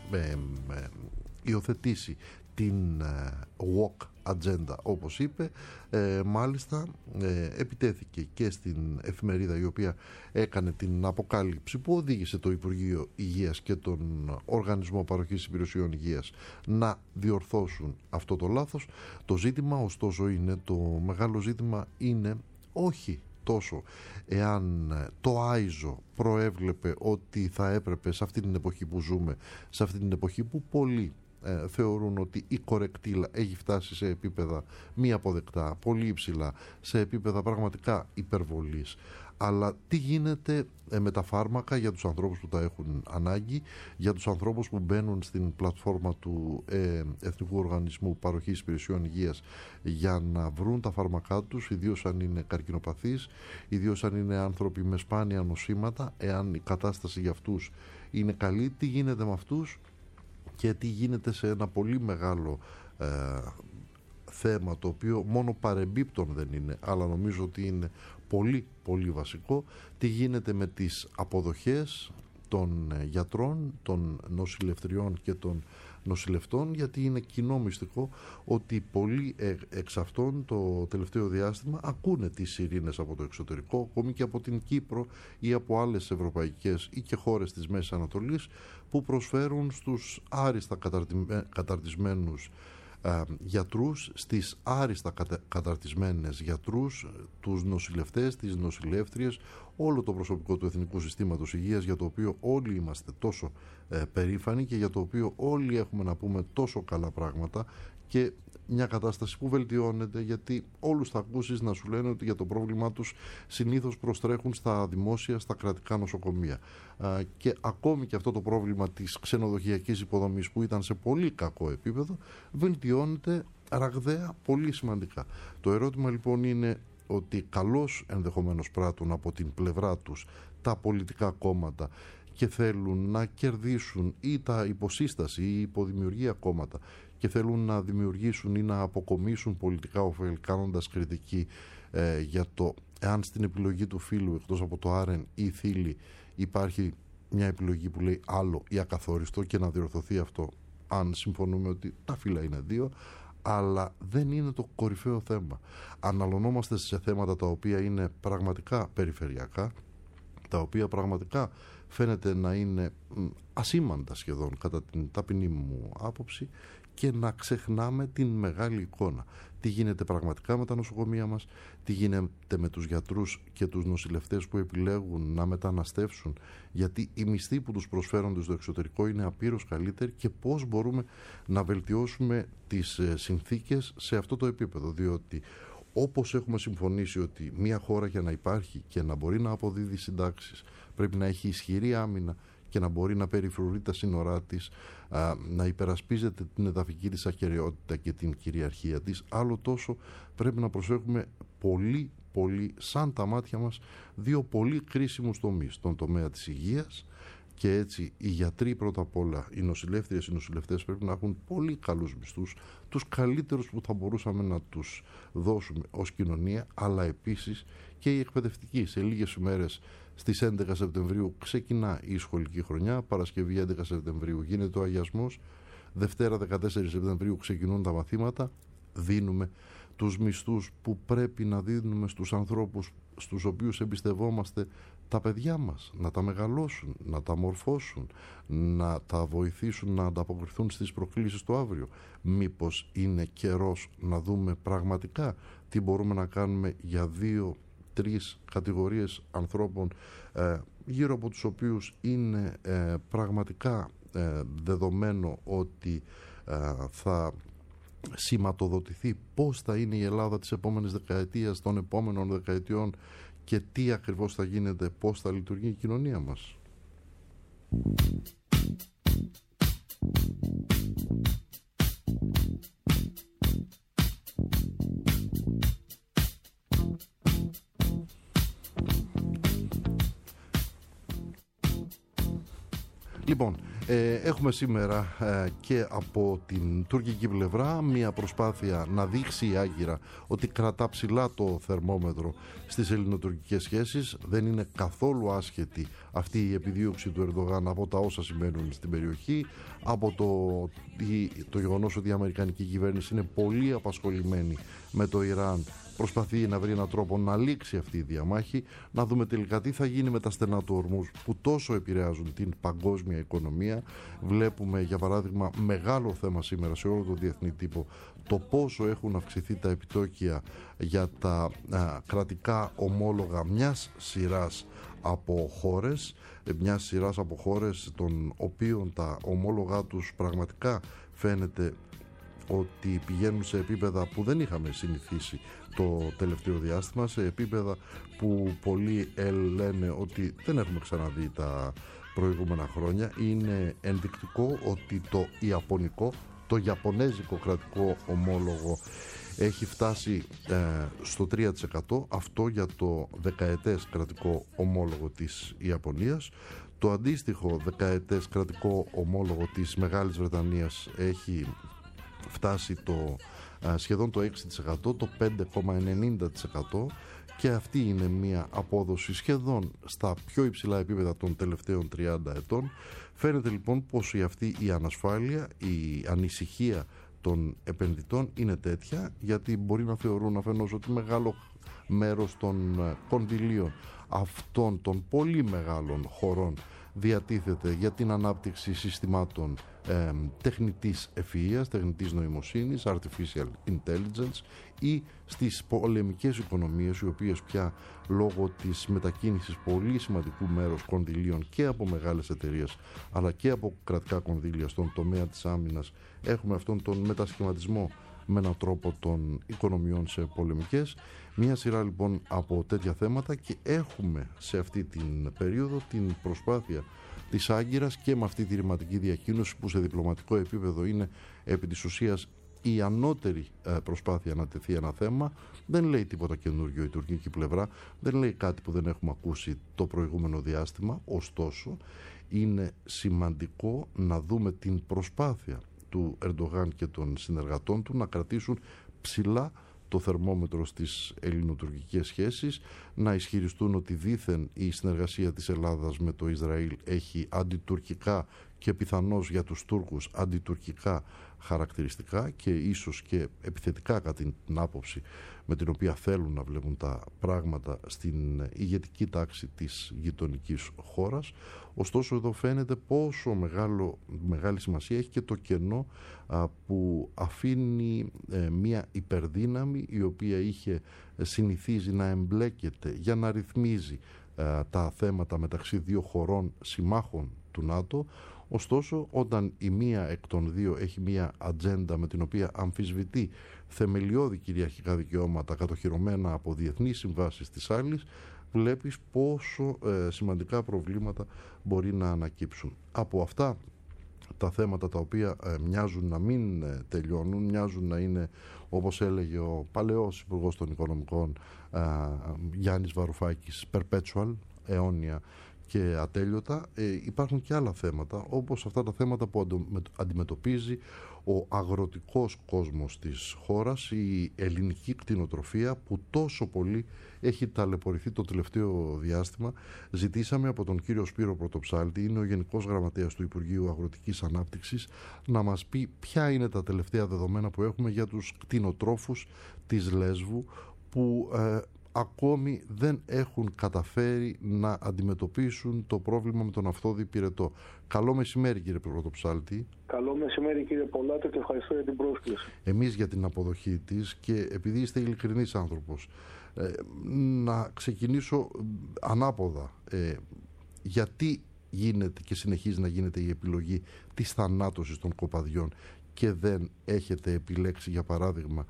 υιοθετήσει την walk agenda, όπως είπε. Μάλιστα επιτέθηκε και στην εφημερίδα η οποία έκανε την αποκάλυψη που οδήγησε το Υπουργείο Υγείας και τον Οργανισμό Παροχής Υπηρεσιών Υγείας να διορθώσουν αυτό το λάθος. Το ζήτημα ωστόσο είναι, το μεγάλο ζήτημα είναι όχι τόσο εάν το Άιζο προέβλεπε ότι θα έπρεπε σε αυτή την εποχή που ζούμε, σε αυτή την εποχή που πολλοί θεωρούν ότι η κορεκτήλα έχει φτάσει σε επίπεδα μη αποδεκτά, πολύ υψηλά, σε επίπεδα πραγματικά υπερβολής. Αλλά τι γίνεται με τα φάρμακα για τους ανθρώπους που τα έχουν ανάγκη, για τους ανθρώπους που μπαίνουν στην πλατφόρμα του Εθνικού Οργανισμού Παροχής Υπηρεσιών Υγείας για να βρουν τα φάρμακά τους, ιδίως αν είναι καρκινοπαθείς, ιδίως αν είναι άνθρωποι με σπάνια νοσήματα, εάν η κατάσταση για αυτούς είναι καλή, τι γίνεται με αυτούς και τι γίνεται σε ένα πολύ μεγάλο θέμα, το οποίο μόνο παρεμπίπτον δεν είναι, αλλά νομίζω ότι είναι πολύ πολύ βασικό, τι γίνεται με τις αποδοχές των γιατρών, των νοσηλευτριών και των νοσηλευτών, γιατί είναι κοινό μυστικό ότι πολλοί εξ αυτών το τελευταίο διάστημα ακούνε τις σιρήνες από το εξωτερικό, ακόμη και από την Κύπρο ή από άλλες ευρωπαϊκές ή και χώρες της Μέσης Ανατολής, που προσφέρουν στους άριστα καταρτισμένους γιατρούς, στις άριστα καταρτισμένες γιατρούς, τους νοσηλευτές, τις νοσηλεύτριες, όλο το προσωπικό του Εθνικού Συστήματος Υγείας, για το οποίο όλοι είμαστε τόσο περήφανοι και για το οποίο όλοι έχουμε να πούμε τόσο καλά πράγματα, και μια κατάσταση που βελτιώνεται, γιατί όλους θα ακούσεις να σου λένε ότι για το πρόβλημά τους συνήθως προστρέχουν στα δημόσια, στα κρατικά νοσοκομεία, και ακόμη και αυτό το πρόβλημα της ξενοδοχειακής υποδομής που ήταν σε πολύ κακό επίπεδο βελτιώνεται ραγδαία, πολύ σημαντικά. Το ερώτημα λοιπόν είναι ότι καλώς ενδεχομένως πράττουν από την πλευρά τους τα πολιτικά κόμματα και θέλουν να κερδίσουν, ή τα υποσύσταση ή υποδημιουργία κόμματα, και θέλουν να δημιουργήσουν ή να αποκομίσουν πολιτικά ωφέλη, κάνοντας κριτική για το εάν στην επιλογή του φύλου, εκτός από το άρεν ή θύλη, υπάρχει μια επιλογή που λέει άλλο ή ακαθόριστο, και να διορθωθεί αυτό, αν συμφωνούμε ότι τα φύλλα είναι δύο. Αλλά δεν είναι το κορυφαίο θέμα. Αναλωνόμαστε σε θέματα τα οποία είναι πραγματικά περιφερειακά, τα οποία πραγματικά φαίνεται να είναι ασήμαντα σχεδόν κατά την ταπεινή μου άποψη, και να ξεχνάμε την μεγάλη εικόνα. Τι γίνεται πραγματικά με τα νοσοκομεία μας, τι γίνεται με τους γιατρούς και τους νοσηλευτές που επιλέγουν να μεταναστεύσουν, γιατί οι μισθοί που τους προσφέρονται στο εξωτερικό είναι απείρως καλύτεροι, και πώς μπορούμε να βελτιώσουμε τις συνθήκες σε αυτό το επίπεδο. Διότι όπως έχουμε συμφωνήσει ότι μια χώρα για να υπάρχει και να μπορεί να αποδίδει συντάξεις πρέπει να έχει ισχυρή άμυνα και να μπορεί να περιφρουρεί τα σύνορά της, να υπερασπίζεται την εδαφική της ακεραιότητα και την κυριαρχία της, άλλο τόσο πρέπει να προσέχουμε πολύ πολύ σαν τα μάτια μας δύο πολύ κρίσιμους τομείς, τον τομέα της υγείας, και έτσι οι γιατροί πρώτα απ' όλα, οι νοσηλεύτριες, οι νοσηλευτές πρέπει να έχουν πολύ καλούς μισθούς, τους καλύτερους που θα μπορούσαμε να τους δώσουμε ως κοινωνία, αλλά επίσης και οι εκπαιδευτικοί. Σε λίγες ημέρες, στις 11 Σεπτεμβρίου ξεκινά η σχολική χρονιά, Παρασκευή 11 Σεπτεμβρίου γίνεται ο αγιασμός, Δευτέρα 14 Σεπτεμβρίου ξεκινούν τα μαθήματα, δίνουμε τους μισθούς που πρέπει να δίνουμε στους ανθρώπους στους οποίους εμπιστευόμαστε τα παιδιά μας, να τα μεγαλώσουν, να τα μορφώσουν, να τα βοηθήσουν να ανταποκριθούν στις προκλήσεις του αύριο. Μήπως είναι καιρός να δούμε πραγματικά τι μπορούμε να κάνουμε για 2-3 κατηγορίες ανθρώπων γύρω από τους οποίους είναι πραγματικά δεδομένο ότι θα σηματοδοτηθεί πώς θα είναι η Ελλάδα της επόμενης δεκαετίας, των επόμενων δεκαετιών και τι ακριβώς θα γίνεται, πώς θα λειτουργεί η κοινωνία μας. Λοιπόν, έχουμε σήμερα και από την τουρκική πλευρά μια προσπάθεια να δείξει η Άγκυρα ότι κρατά ψηλά το θερμόμετρο στις ελληνοτουρκικές σχέσεις. Δεν είναι καθόλου άσχετη αυτή η επιδίωξη του Ερντογάν από τα όσα σημαίνουν στην περιοχή, από το γεγονός ότι η αμερικανική κυβέρνηση είναι πολύ απασχολημένη με το Ιράν, προσπαθεί να βρει έναν τρόπο να λήξει αυτή η διαμάχη, να δούμε τελικά τι θα γίνει με τα στενά του Ορμούζ που τόσο επηρεάζουν την παγκόσμια οικονομία. Βλέπουμε για παράδειγμα μεγάλο θέμα σήμερα σε όλο τον διεθνή τύπο το πόσο έχουν αυξηθεί τα επιτόκια για τα κρατικά ομόλογα μιας σειράς από χώρες των οποίων τα ομόλογα τους πραγματικά φαίνεται ότι πηγαίνουν σε επίπεδα που δεν είχαμε συνηθίσει το τελευταίο διάστημα, σε επίπεδα που πολλοί λένε ότι δεν έχουμε ξαναδεί τα προηγούμενα χρόνια. Είναι ενδεικτικό ότι το ιαπωνέζικο κρατικό ομόλογο έχει φτάσει στο 3%, αυτό για το δεκαετές κρατικό ομόλογο της Ιαπωνίας. Το αντίστοιχο δεκαετές κρατικό ομόλογο της Μεγάλης Βρετανίας έχει φτάσει σχεδόν το 6%, το 5,90%, και αυτή είναι μια απόδοση σχεδόν στα πιο υψηλά επίπεδα των τελευταίων 30 ετών. Φαίνεται λοιπόν πως αυτή η ανασφάλεια, η ανησυχία των επενδυτών είναι τέτοια, γιατί μπορεί να θεωρούν αφενός ότι μεγάλο μέρος των κονδυλίων αυτών των πολύ μεγάλων χωρών διατίθεται για την ανάπτυξη συστημάτων τεχνητής ευφυΐας, τεχνητής νοημοσύνης, artificial intelligence, ή στις πολεμικές οικονομίες, οι οποίες πια λόγω της μετακίνησης πολύ σημαντικού μέρους κονδυλίων και από μεγάλες εταιρείες αλλά και από κρατικά κονδύλια στον τομέα της άμυνας, έχουμε αυτόν τον μετασχηματισμό με έναν τρόπο των οικονομιών σε πολεμικές. Μια σειρά λοιπόν από τέτοια θέματα, και έχουμε σε αυτή την περίοδο την προσπάθεια της Άγκυρας και με αυτή τη ρηματική διακοίνωση που σε διπλωματικό επίπεδο είναι επί της ουσίας η ανώτερη προσπάθεια να τεθεί ένα θέμα. Δεν λέει τίποτα καινούργιο η τουρκική πλευρά, δεν λέει κάτι που δεν έχουμε ακούσει το προηγούμενο διάστημα. Ωστόσο είναι σημαντικό να δούμε την προσπάθεια του Ερντογάν και των συνεργατών του να κρατήσουν ψηλά το θερμόμετρο στις ελληνοτουρκικές σχέσεις, να ισχυριστούν ότι δήθεν η συνεργασία της Ελλάδας με το Ισραήλ έχει αντιτουρκικά και πιθανώς για τους Τούρκους αντιτουρκικά χαρακτηριστικά και ίσως και επιθετικά κατά την άποψη με την οποία θέλουν να βλέπουν τα πράγματα στην ηγετική τάξη της γειτονικής χώρας. Ωστόσο εδώ φαίνεται πόσο μεγάλη σημασία έχει και το κενό που αφήνει μια υπερδύναμη η οποία είχε συνηθίζει να εμπλέκεται για να ρυθμίζει τα θέματα μεταξύ δύο χωρών συμμάχων του ΝΑΤΟ. Ωστόσο, όταν η μία εκ των δύο έχει μία ατζέντα με την οποία αμφισβητεί θεμελιώδη κυριαρχικά δικαιώματα κατοχυρωμένα από διεθνείς συμβάσεις της άλλης, βλέπεις πόσο σημαντικά προβλήματα μπορεί να ανακύψουν. Από αυτά τα θέματα τα οποία μοιάζουν να μην τελειώνουν, μοιάζουν να είναι, όπως έλεγε ο παλαιός Υπουργός των Οικονομικών Γιάννης Βαρουφάκης, perpetual, αιώνια και ατέλειωτα. Υπάρχουν και άλλα θέματα, όπως αυτά τα θέματα που αντιμετωπίζει ο αγροτικός κόσμος της χώρας, η ελληνική κτηνοτροφία που τόσο πολύ έχει ταλαιπωρηθεί το τελευταίο διάστημα. Ζητήσαμε από τον κύριο Σπύρο Πρωτοψάλτη, είναι ο Γενικός Γραμματέας του Υπουργείου Αγροτικής Ανάπτυξης, να μας πει ποια είναι τα τελευταία δεδομένα που έχουμε για τους κτηνοτρόφους της Λέσβου που ακόμη δεν έχουν καταφέρει να αντιμετωπίσουν το πρόβλημα με τον Αυθόδη Πυρετό. Καλό μεσημέρι, κύριε Πρωτοψάλτη. Καλό μεσημέρι, κύριε Πολάτο, και ευχαριστώ για την πρόσκληση. Εμείς για την αποδοχή της, και επειδή είστε ειλικρινής άνθρωπος, να ξεκινήσω ανάποδα. Γιατί γίνεται και συνεχίζει να γίνεται η επιλογή της θανάτωσης των κοπαδιών και δεν έχετε επιλέξει, για παράδειγμα,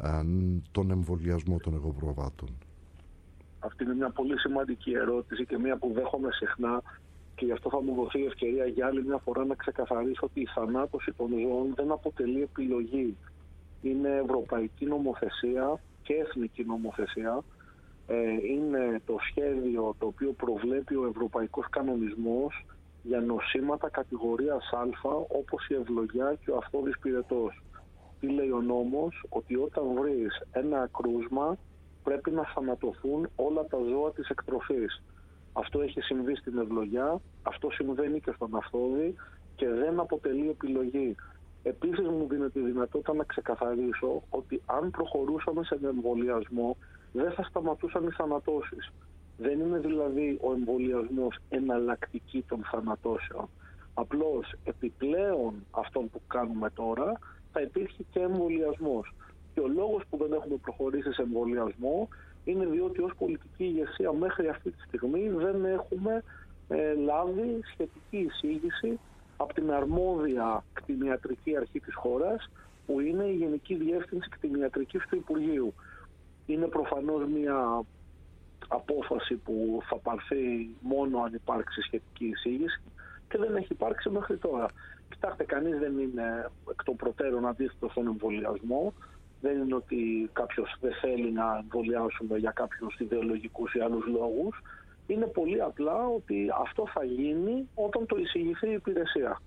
τον εμβολιασμό των εγωπροβάτων? Αυτή είναι μια πολύ σημαντική ερώτηση και μια που δέχομαι συχνά, και γι' αυτό θα μου δοθεί η ευκαιρία για άλλη μια φορά να ξεκαθαρίσω ότι η θανάτωση των ζώων δεν αποτελεί επιλογή. Είναι ευρωπαϊκή νομοθεσία και εθνική νομοθεσία. Είναι το σχέδιο το οποίο προβλέπει ο ευρωπαϊκός κανονισμός για νοσήματα κατηγορίας Α, όπως η ευλογιά και ο Αυθόδης Πυρετός. Τι λέει ο νόμος? Ότι όταν βρεις ένα κρούσμα πρέπει να θανατωθούν όλα τα ζώα της εκτροφής. Αυτό έχει συμβεί στην ευλογιά, αυτό συμβαίνει και στον Αυθόδη και δεν αποτελεί επιλογή. Επίσης μου δίνεται η δυνατότητα να ξεκαθαρίσω ότι αν προχωρούσαμε σε εμβολιασμό δεν θα σταματούσαν οι θανατώσεις. Δεν είναι δηλαδή ο εμβολιασμός εναλλακτική των θανατώσεων. Απλώς επιπλέον αυτών που κάνουμε τώρα θα υπήρχε και εμβολιασμός. Και ο λόγος που δεν έχουμε προχωρήσει σε εμβολιασμό είναι διότι ως πολιτική ηγεσία μέχρι αυτή τη στιγμή δεν έχουμε λάβει σχετική εισήγηση από την αρμόδια κτηνιατρική αρχή της χώρας, που είναι η Γενική Διεύθυνση Κτηνιατρικής του Υπουργείου. Είναι προφανώς μια απόφαση που θα πάρθει μόνο αν υπάρξει σχετική εισήγηση και δεν έχει υπάρξει μέχρι τώρα. Κοιτάξτε, κανείς δεν είναι εκ των προτέρων αντίθετος στον εμβολιασμό. Δεν είναι ότι κάποιος δεν θέλει να εμβολιάσουμε για κάποιους ιδεολογικούς ή άλλους λόγους. Είναι πολύ απλά ότι αυτό θα γίνει όταν το εισηγηθεί η υπηρεσία.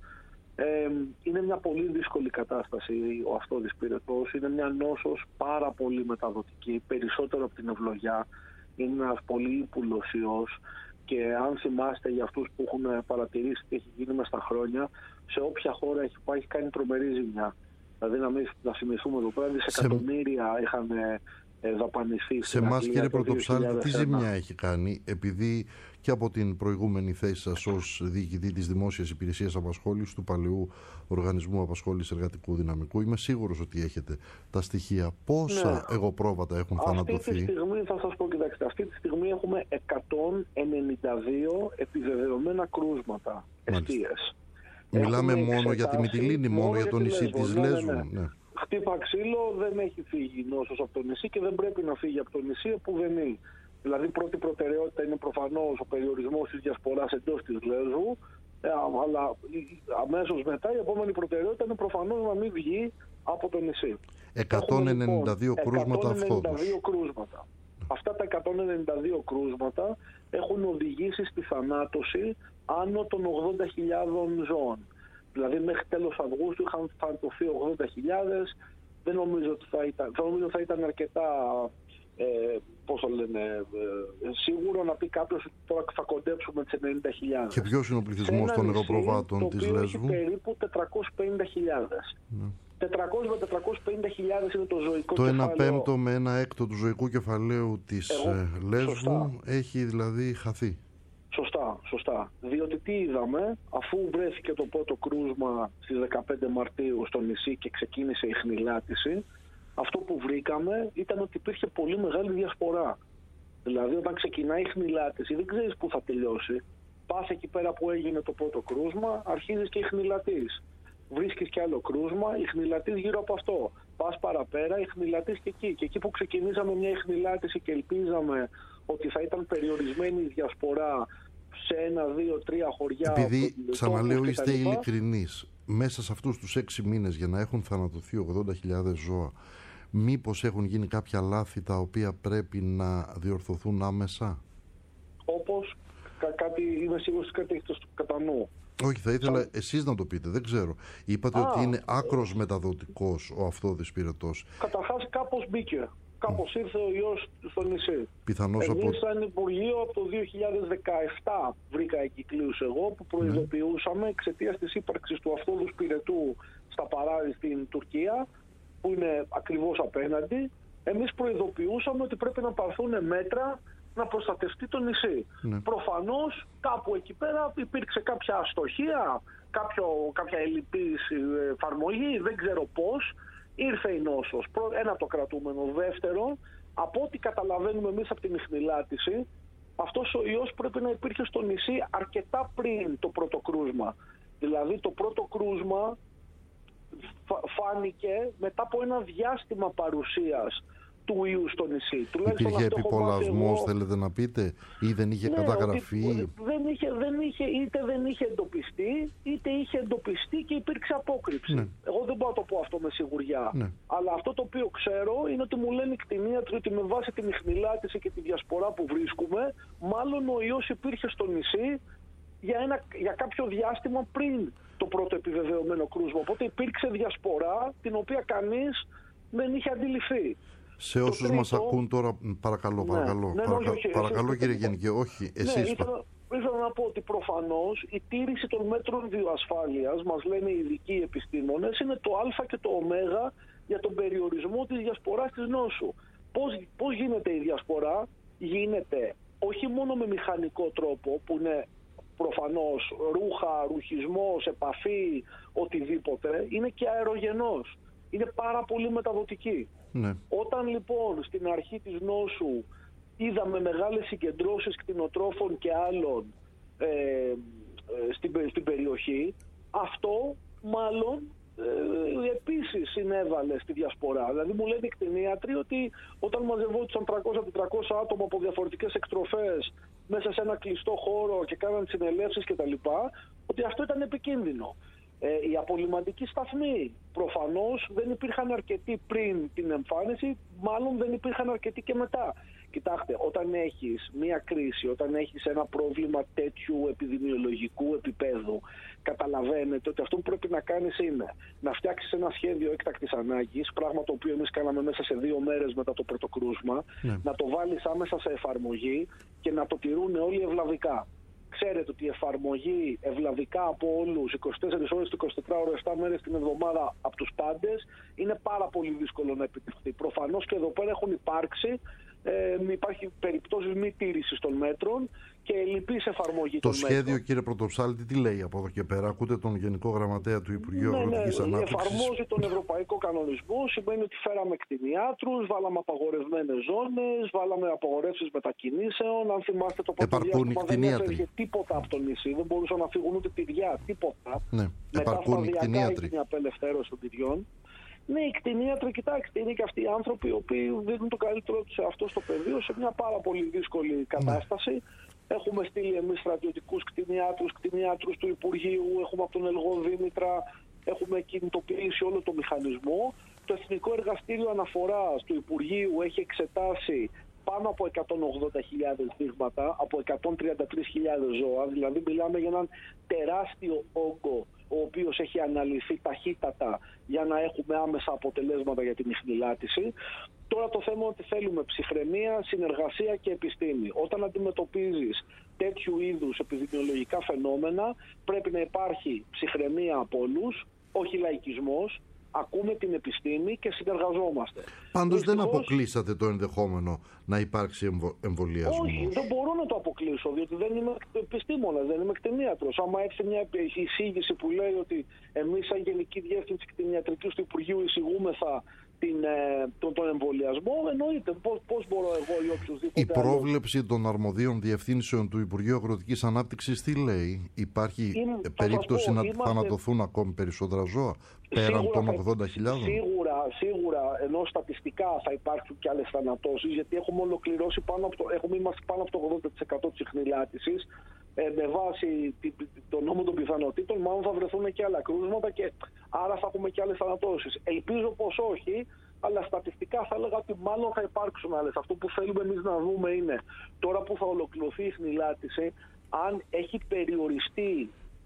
Είναι μια πολύ δύσκολη κατάσταση ο Αυθόδης Πυρετός. Είναι μια νόσος πάρα πολύ μεταδοτική, περισσότερο από την ευλογιά. Είναι ένας πολύ ύπουλος ιός και αν θυμάστε, για αυτούς που έχουν παρατηρήσει τι έχει γίνει μες στα χρόνια, σε όποια χώρα έχει πάει έχει κάνει τρομερή ζημιά. Δηλαδή να θυμηθούμε εδώ πέρα, δισεκατομμύρια είχαν δαπανηθεί. Σε εμάς, κύριε Πρωτοψάλτη, τι ζημιά έχει κάνει? Επειδή και από την προηγούμενη θέση σας ως διοικητή της Δημόσιας Υπηρεσίας Απασχόλησης του Παλαιού Οργανισμού Απασχόλησης Εργατικού Δυναμικού, είμαι σίγουρος ότι έχετε τα στοιχεία. Πόσα εγωπρόβατα έχουν θανατωθεί? Αυτή τη στιγμή θα σας πω, κοιτάξτε, αυτή τη στιγμή έχουμε 192 επιβεβαιωμένα κρούσματα εστίες. Μιλάμε μόνο για τη Μυτιλήνη, μόνο για το νησί της Λέσβου. Ναι. Χτύπα ξύλο, δεν έχει φύγει νόσος από το νησί και δεν πρέπει να φύγει από το νησί επουδενή. Δηλαδή πρώτη προτεραιότητα είναι προφανώς ο περιορισμός της διασποράς εντός της Λέσβου, αλλά αμέσως μετά η επόμενη προτεραιότητα είναι προφανώς να μην βγει από το νησί. 192 κρούσματα Αυθόδους. Αυτά τα 192 κρούσματα έχουν οδηγήσει στη θανάτωση άνω των 80.000 ζώων. Δηλαδή μέχρι τέλος Αυγούστου είχαν θανατωθεί 80.000. Δεν νομίζω ότι θα ήταν αρκετά σίγουρο να πει κάποιος ότι τώρα θα κοντέψουμε τις 90.000. Και ποιος είναι ο πληθυσμός των εγωπροβάτων της Λέσβου? Έχει περίπου 450.000. 400 με 450.000 είναι το ζωικό το κεφάλαιο. Το 1/5 με 1/6 του ζωικού κεφαλαίου της Λέσβου σωστά. Έχει δηλαδή χαθεί. Σωστά. Διότι τι είδαμε, αφού βρέθηκε το πρώτο κρούσμα στις 15 Μαρτίου στο νησί και ξεκίνησε η χνηλάτιση, αυτό που βρήκαμε ήταν ότι υπήρχε πολύ μεγάλη διασπορά. Δηλαδή όταν ξεκινάει η χνηλάτιση δεν ξέρεις πού θα τελειώσει. Πας εκεί πέρα που έγινε το πρώτο κρούσμα, αρχίζεις και η χνηλατής. Βρίσκεις και άλλο κρούσμα, η χνηλατής γύρω από αυτό. Πας παραπέρα, η χνηλατής και εκεί. Και εκεί που ξεκινήσαμε μια χνηλάτιση και ελπίζαμε ότι θα ήταν περιορισμένη η διασπορά σε 1, 2, 3 χωριά. Επειδή, ξαναλέω, είστε ειλικρινείς, μέσα σε αυτούς τους 6 μήνες για να έχουν θανατωθεί 80.000 ζώα, μήπως έχουν γίνει κάποια λάθη τα οποία πρέπει να διορθωθούν άμεσα? Όπως είμαι σίγουρος ότι κάτι έχετε κατά νου. Όχι, θα ήθελα εσείς να το πείτε, δεν ξέρω. Είπατε ότι είναι άκρος μεταδοτικός ο Αυθώδης πυρετός. Καταρχάς κάπως μπήκε. Κάπως ήρθε ο ιός στο νησί. Πιθανώς εμείς σαν Υπουργείο από το 2017 βρήκα εγκυκλίους εγώ που προειδοποιούσαμε εξαιτίας της ύπαρξης του Αυθώδους πυρετού στα παράδειγμα στην Τουρκία, που είναι ακριβώς απέναντι. Εμείς προειδοποιούσαμε ότι πρέπει να πάρθουν μέτρα να προστατευτεί το νησί. Προφανώς κάπου εκεί πέρα υπήρξε κάποια αστοχία, κάποια ελλειπής εφαρμογή, δεν ξέρω πώς. Ήρθε η νόσος. Ένα το κρατούμενο. Δεύτερο, από ό,τι καταλαβαίνουμε εμείς από την ιχνηλάτηση, αυτός ο ιός πρέπει να υπήρχε στο νησί αρκετά πριν το πρώτο κρούσμα. Δηλαδή το πρώτο κρούσμα φάνηκε μετά από ένα διάστημα παρουσίας του ιού στο νησί. Υπήρχε επιπολασμός, θέλετε να πείτε, ή δεν είχε καταγραφεί? Είτε δεν είχε εντοπιστεί, είτε είχε εντοπιστεί και υπήρξε απόκρυψη. Εγώ δεν μπορώ να το πω αυτό με σιγουριά. Αλλά αυτό το οποίο ξέρω είναι ότι μου λένε οι κτηνίατροι ότι με βάση την ιχνηλάτηση και τη διασπορά που βρίσκουμε, μάλλον ο ιός υπήρχε στο νησί για κάποιο διάστημα πριν το πρώτο επιβεβαιωμένο κρούσμα. Οπότε υπήρξε διασπορά την οποία κανείς δεν είχε αντιληφθεί. Σε όσους μας ακούν τώρα, παρακαλώ κύριε Γενικέ, όχι, εσείς. Ήθελα να πω ότι προφανώς η τήρηση των μέτρων βιοασφάλειας, μας λένε οι ειδικοί επιστήμονες, είναι το α και το ω για τον περιορισμό της διασποράς της νόσου. Πώς γίνεται η διασπορά? Γίνεται όχι μόνο με μηχανικό τρόπο, που είναι προφανώς ρούχα, ρουχισμός, επαφή, οτιδήποτε, είναι και αερογενός. Είναι πάρα πολύ μεταδοτική. Όταν λοιπόν στην αρχή της νόσου είδαμε μεγάλες συγκεντρώσεις κτηνοτρόφων και άλλων στην περιοχή, αυτό μάλλον επίσης συνέβαλε στη διασπορά. Δηλαδή μου λένε οι κτηνίατροι ότι όταν μαζευόντουσαν 300-400 άτομα από διαφορετικές εκτροφές μέσα σε ένα κλειστό χώρο και κάναν συνελεύσεις κτλ., ότι αυτό ήταν επικίνδυνο. Οι απολυμαντικοί σταθμοί προφανώς δεν υπήρχαν αρκετοί πριν την εμφάνιση, μάλλον δεν υπήρχαν αρκετοί και μετά. Κοιτάξτε, όταν έχεις μία κρίση, όταν έχεις ένα πρόβλημα τέτοιου επιδημιολογικού επίπεδου, καταλαβαίνετε ότι αυτό που πρέπει να κάνεις είναι να φτιάξεις ένα σχέδιο έκτακτης ανάγκης, πράγμα το οποίο εμείς κάναμε μέσα σε 2 μέρες μετά το πρώτο κρούσμα, να το βάλεις άμεσα σε εφαρμογή και να το τηρούν όλοι ευλαβικά. Ξέρετε ότι η εφαρμογή ευλαβικά από όλους, 24 ώρες, 24 ώρες, 7 μέρες την εβδομάδα από τους πάντες, είναι πάρα πολύ δύσκολο να επιτευχθεί. Προφανώς και εδώ πέρα έχουν υπάρξει, υπάρχει περιπτώσεις μη τήρησης των μέτρων και ελλειπής εφαρμογή των μέτρων. Το σχέδιο, κύριε Πρωτοψάλτη, τι λέει από εδώ και πέρα? Ακούτε τον Γενικό Γραμματέα του Υπουργείου Αγροτικής Ανάπτυξης. Εφαρμόζει τον Ευρωπαϊκό Κανονισμό, σημαίνει ότι φέραμε κτηνιάτρους, βάλαμε απαγορευμένες ζώνες, βάλαμε απαγορεύσεις μετακινήσεων. Αν θυμάστε το πρώτο διάστημα δεν έφερε τίποτα από το νησί, δεν μπορούσαν να φύγουν ούτε τυριά, τίποτα. Μετά σταδιακά έγινε η απελευθέρωση των τυριών. Ναι, οι κτηνίατροι, κοιτάξτε, είναι και αυτοί οι άνθρωποι οι οποίοι δίνουν το καλύτερο τους σε αυτό στο πεδίο σε μια πάρα πολύ δύσκολη κατάσταση. Έχουμε στείλει εμείς στρατιωτικούς κτηνιάτρους του Υπουργείου, έχουμε από τον Ελγό Δήμητρα, έχουμε κινητοποιήσει όλο το μηχανισμό. Το Εθνικό Εργαστήριο Αναφοράς του Υπουργείου έχει εξετάσει πάνω από 180.000 δείγματα, από 133.000 ζώα, δηλαδή μιλάμε για έναν τεράστιο όγκο ο οποίος έχει αναλυθεί ταχύτατα για να έχουμε άμεσα αποτελέσματα για την ιχνηλάτηση. Τώρα το θέμα είναι ότι θέλουμε ψυχραιμία, συνεργασία και επιστήμη. Όταν αντιμετωπίζεις τέτοιου είδους επιδημιολογικά φαινόμενα, πρέπει να υπάρχει ψυχραιμία από όλους, όχι λαϊκισμός. Ακούμε την επιστήμη και συνεργαζόμαστε. Πάντως δεν αποκλείσατε το ενδεχόμενο να υπάρξει εμβολιασμός? Όχι, δεν μπορώ να το αποκλείσω, διότι δεν είμαι επιστήμονας, δεν είμαι κτηνίατρος. Άμα έρθει μια εισήγηση που λέει ότι εμείς σαν Γενική Διεύθυνση Κτηνιατρικής του Υπουργείου εισηγούμεθα τον εμβολιασμό, εννοείται. Πώς μπορώ εγώ ή οποιοδήποτε? Η πρόβλεψη των αρμοδίων διευθύνσεων του Υπουργείου Αγροτικής Ανάπτυξης τι λέει? Υπάρχει περίπτωση να θανατωθούν ακόμη περισσότερα ζώα πέραν των 80.000? Σίγουρα, ενώ στατιστικά θα υπάρξουν και άλλες θανατώσεις, γιατί έχουμε ολοκληρώσει είμαστε πάνω από το 80% της ιχνηλάτησης. Με βάση τον νόμο των πιθανότητων, μάλλον θα βρεθούν και άλλα κρούσματα και άρα θα έχουμε και άλλες θανατώσεις. Ελπίζω πως όχι, αλλά στατιστικά θα έλεγα ότι μάλλον θα υπάρξουν άλλες. Αυτό που θέλουμε εμείς να δούμε είναι, τώρα που θα ολοκληρωθεί η ιχνηλάτηση, αν έχει περιοριστεί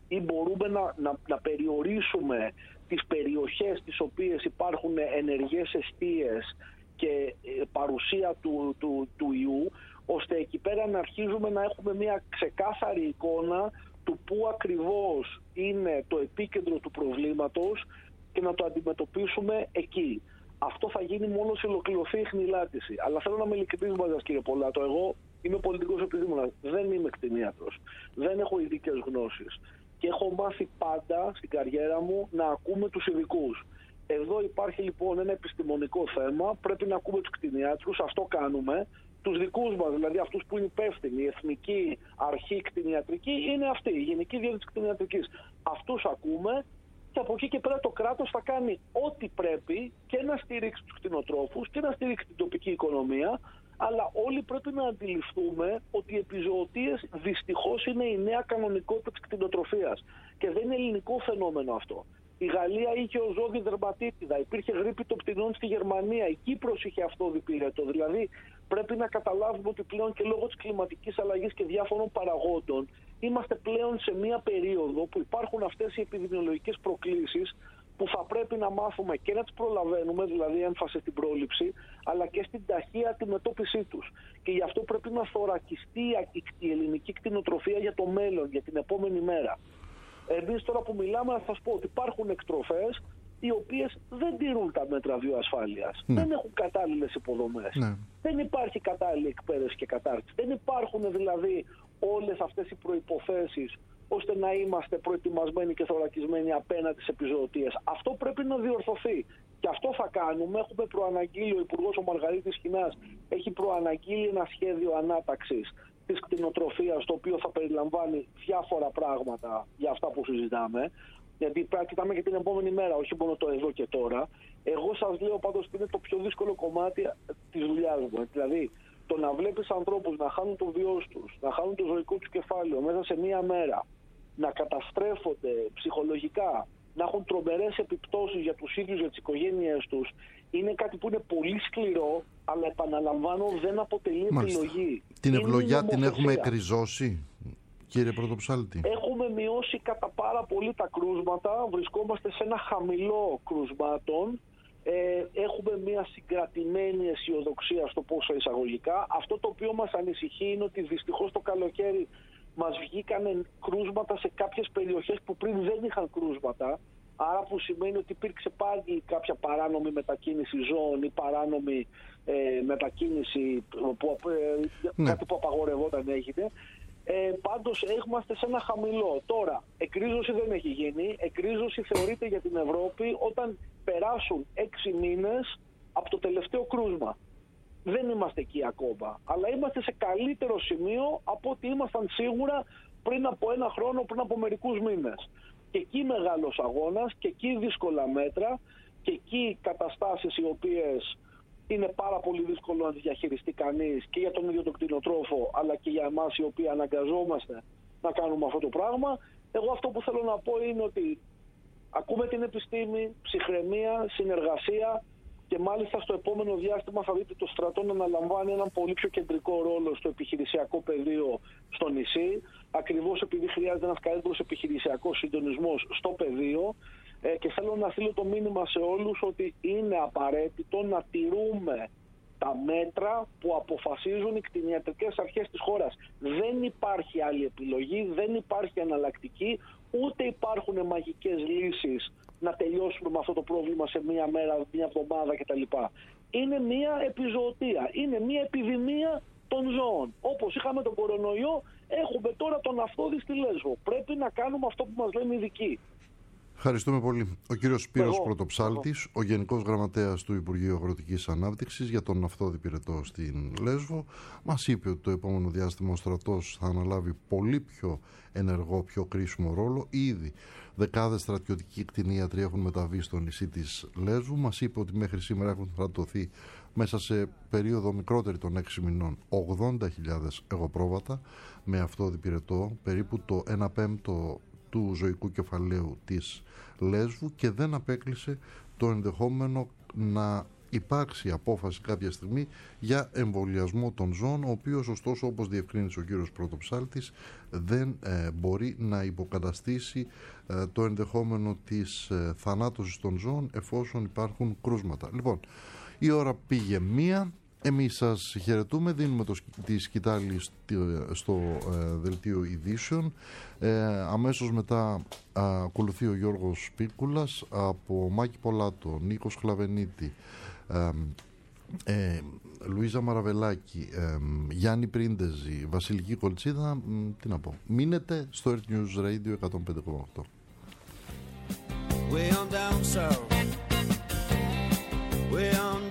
ή μπορούμε να περιορίσουμε τις περιοχές τις οποίες υπάρχουν ενεργές εστίες και παρουσία του ιού, ώστε εκεί πέρα να αρχίζουμε να έχουμε μια ξεκάθαρη εικόνα του πού ακριβώς είναι το επίκεντρο του προβλήματος και να το αντιμετωπίσουμε εκεί. Αυτό θα γίνει μόνο σε ολοκληρωθεί η χνηλάτιση. Αλλά θέλω να είμαι ειλικρινής μαζί σας, κύριε Πολάτο. Εγώ είμαι πολιτικός επιστήμονας, δεν είμαι κτηνίατρος, δεν έχω ειδικές γνώσεις και έχω μάθει πάντα στην καριέρα μου να ακούμε τους ειδικούς. Εδώ υπάρχει λοιπόν ένα επιστημονικό θέμα, πρέπει να ακούμε τους κτηνιάτρους, αυτό κάνουμε. Τους δικούς μας, δηλαδή αυτούς που είναι υπεύθυνοι, η Εθνική Αρχή Κτηνιατρική είναι αυτή, η Γενική Διεύθυνση Κτηνιατρικής. Αυτούς ακούμε και από εκεί και πέρα το κράτος θα κάνει ό,τι πρέπει και να στηρίξει τους κτηνοτρόφους και να στηρίξει την τοπική οικονομία, αλλά όλοι πρέπει να αντιληφθούμε ότι οι επιζωοτίες δυστυχώς είναι η νέα κανονικότητα της κτηνοτροφίας και δεν είναι ελληνικό φαινόμενο αυτό. Η Γαλλία είχε οζόδη δερματίτιδα, υπήρχε γρίπη των πτηνών στη Γερμανία, η Κύπρος είχε αυτόδη πυρετό. Δηλαδή πρέπει να καταλάβουμε ότι πλέον και λόγω της κλιματικής αλλαγής και διάφορων παραγόντων είμαστε πλέον σε μια περίοδο που υπάρχουν αυτές οι επιδημιολογικές προκλήσεις που θα πρέπει να μάθουμε και να τις προλαβαίνουμε, δηλαδή έμφαση στην πρόληψη, αλλά και στην ταχεία αντιμετώπιση τους. Και γι' αυτό πρέπει να θωρακιστεί η ελληνική κτηνοτροφία για το μέλλον, για την επόμενη μέρα. Εμείς τώρα που μιλάμε, να σας πω ότι υπάρχουν εκτροφές οι οποίες δεν τηρούν τα μέτρα βιοασφάλειας. Δεν έχουν κατάλληλες υποδομές. Δεν υπάρχει κατάλληλη εκπαίδευση και κατάρτιση. Δεν υπάρχουν δηλαδή όλες αυτές οι προϋποθέσεις ώστε να είμαστε προετοιμασμένοι και θωρακισμένοι απέναντι στις επιζωοτίες. Αυτό πρέπει να διορθωθεί. Και αυτό θα κάνουμε. Έχουμε προαναγγείλει, ο Υπουργός ο Μαργαρίτης Χινάς έχει προαναγγείλει ένα σχέδιο ανάταξης της κτηνοτροφίας, το οποίο θα περιλαμβάνει διάφορα πράγματα για αυτά που συζητάμε. Γιατί κοιτάμε και την επόμενη μέρα, όχι μόνο το εδώ και τώρα. Εγώ σας λέω πάντως ότι είναι το πιο δύσκολο κομμάτι της δουλειάς μου. Δηλαδή, το να βλέπεις ανθρώπους να χάνουν το βιός τους, να χάνουν το ζωικό τους κεφάλαιο μέσα σε μία μέρα, να καταστρέφονται ψυχολογικά, να έχουν τρομερές επιπτώσεις για τους ίδιους, για τις οικογένειές τους, είναι κάτι που είναι πολύ σκληρό, αλλά επαναλαμβάνω δεν αποτελεί επιλογή. Την ευλογιά την έχουμε εκριζώσει, κύριε Πρωτοψάλτη? Έχουμε μειώσει κατά πάρα πολύ τα κρούσματα, βρισκόμαστε σε ένα χαμηλό κρούσματων. Έχουμε μια συγκρατημένη αισιοδοξία, στο πόσο εισαγωγικά. Αυτό το οποίο μας ανησυχεί είναι ότι δυστυχώς το καλοκαίρι μας βγήκαν κρούσματα σε κάποιες περιοχές που πριν δεν είχαν κρούσματα. Άρα που σημαίνει ότι υπήρξε πάλι κάποια παράνομη μετακίνηση ζώων ή παράνομη μετακίνηση, κάτι που απαγορευόταν έγινε. Πάντως είμαστε σε ένα χαμηλό. Τώρα, εκρίζωση δεν έχει γίνει. Εκρίζωση θεωρείται για την Ευρώπη όταν περάσουν 6 μήνες από το τελευταίο κρούσμα. Δεν είμαστε εκεί ακόμα, αλλά είμαστε σε καλύτερο σημείο από ό,τι ήμασταν σίγουρα πριν από 1 χρόνο, πριν από μερικούς μήνες. Και εκεί μεγάλος αγώνας και εκεί δύσκολα μέτρα και εκεί καταστάσεις οι οποίες είναι πάρα πολύ δύσκολο να τις διαχειριστεί κανείς και για τον ίδιο τον κτηνοτρόφο, αλλά και για εμάς οι οποίοι αναγκαζόμαστε να κάνουμε αυτό το πράγμα. Εγώ αυτό που θέλω να πω είναι ότι ακούμε την επιστήμη, ψυχραιμία, συνεργασία και μάλιστα στο επόμενο διάστημα θα δείτε το στρατό να αναλαμβάνει έναν πολύ πιο κεντρικό ρόλο στο επιχειρησιακό πεδίο στο νησί, ακριβώς επειδή χρειάζεται ένας καλύτερος επιχειρησιακός συντονισμός στο πεδίο. Και θέλω να στείλω το μήνυμα σε όλους ότι είναι απαραίτητο να τηρούμε τα μέτρα που αποφασίζουν οι κτηνιατρικές αρχές της χώρας. Δεν υπάρχει άλλη επιλογή, δεν υπάρχει εναλλακτική, ούτε υπάρχουν μαγικές λύσεις να τελειώσουμε με αυτό το πρόβλημα σε μία μέρα, μία εβδομάδα κτλ. Είναι μία επιζωοτία, είναι μία επιδημία των ζώων. Όπως είχαμε τον κορονοϊό, έχουμε τώρα τον αφθόδη στη Λέσβο. Πρέπει να κάνουμε αυτό που μας λένε οι ειδικοί. Ευχαριστούμε πολύ. Ο κύριος Σπύρος Πρωτοψάλτης, ο Γενικός Γραμματέας του Υπουργείου Αγροτικής Ανάπτυξης για τον Αφθόδη Πυρετό στην Λέσβο, μας είπε ότι το επόμενο διάστημα ο στρατός θα αναλάβει πολύ πιο ενεργό, πιο κρίσιμο ρόλο. Ήδη δεκάδες στρατιωτικοί κτηνίατροι έχουν μεταβεί στο νησί της Λέσβου. Μας είπε ότι μέχρι σήμερα έχουν στρατωθεί μέσα σε περίοδο μικρότερη των 6 μηνών 80.000 εγωπρόβατα με Αφθόδη Πυρετό, περίπου το 1/5 του ζωικού κεφαλαίου της Λέσβου, και δεν απέκλεισε το ενδεχόμενο να υπάρξει απόφαση κάποια στιγμή για εμβολιασμό των ζώων, ο οποίος ωστόσο, όπως διευκρίνησε ο κύριος Πρωτοψάλτης, δεν μπορεί να υποκαταστήσει το ενδεχόμενο της θανάτωσης των ζώων εφόσον υπάρχουν κρούσματα. Λοιπόν, η ώρα πήγε 1. Εμείς σας χαιρετούμε, δίνουμε τη σκητάλη στο δελτίο ειδήσεων. Αμέσως μετά ακολουθεί ο Γιώργος Πίκουλας, από Μάκη Πολάτο, Νίκος Χλαβενίτη, Λουίζα Μαραβελάκη, Γιάννη Πρίντεζη, Βασιλική Κολτσίδα. Τι να πω, μείνετε στο Earth News Radio 105,8. Way on down south, way on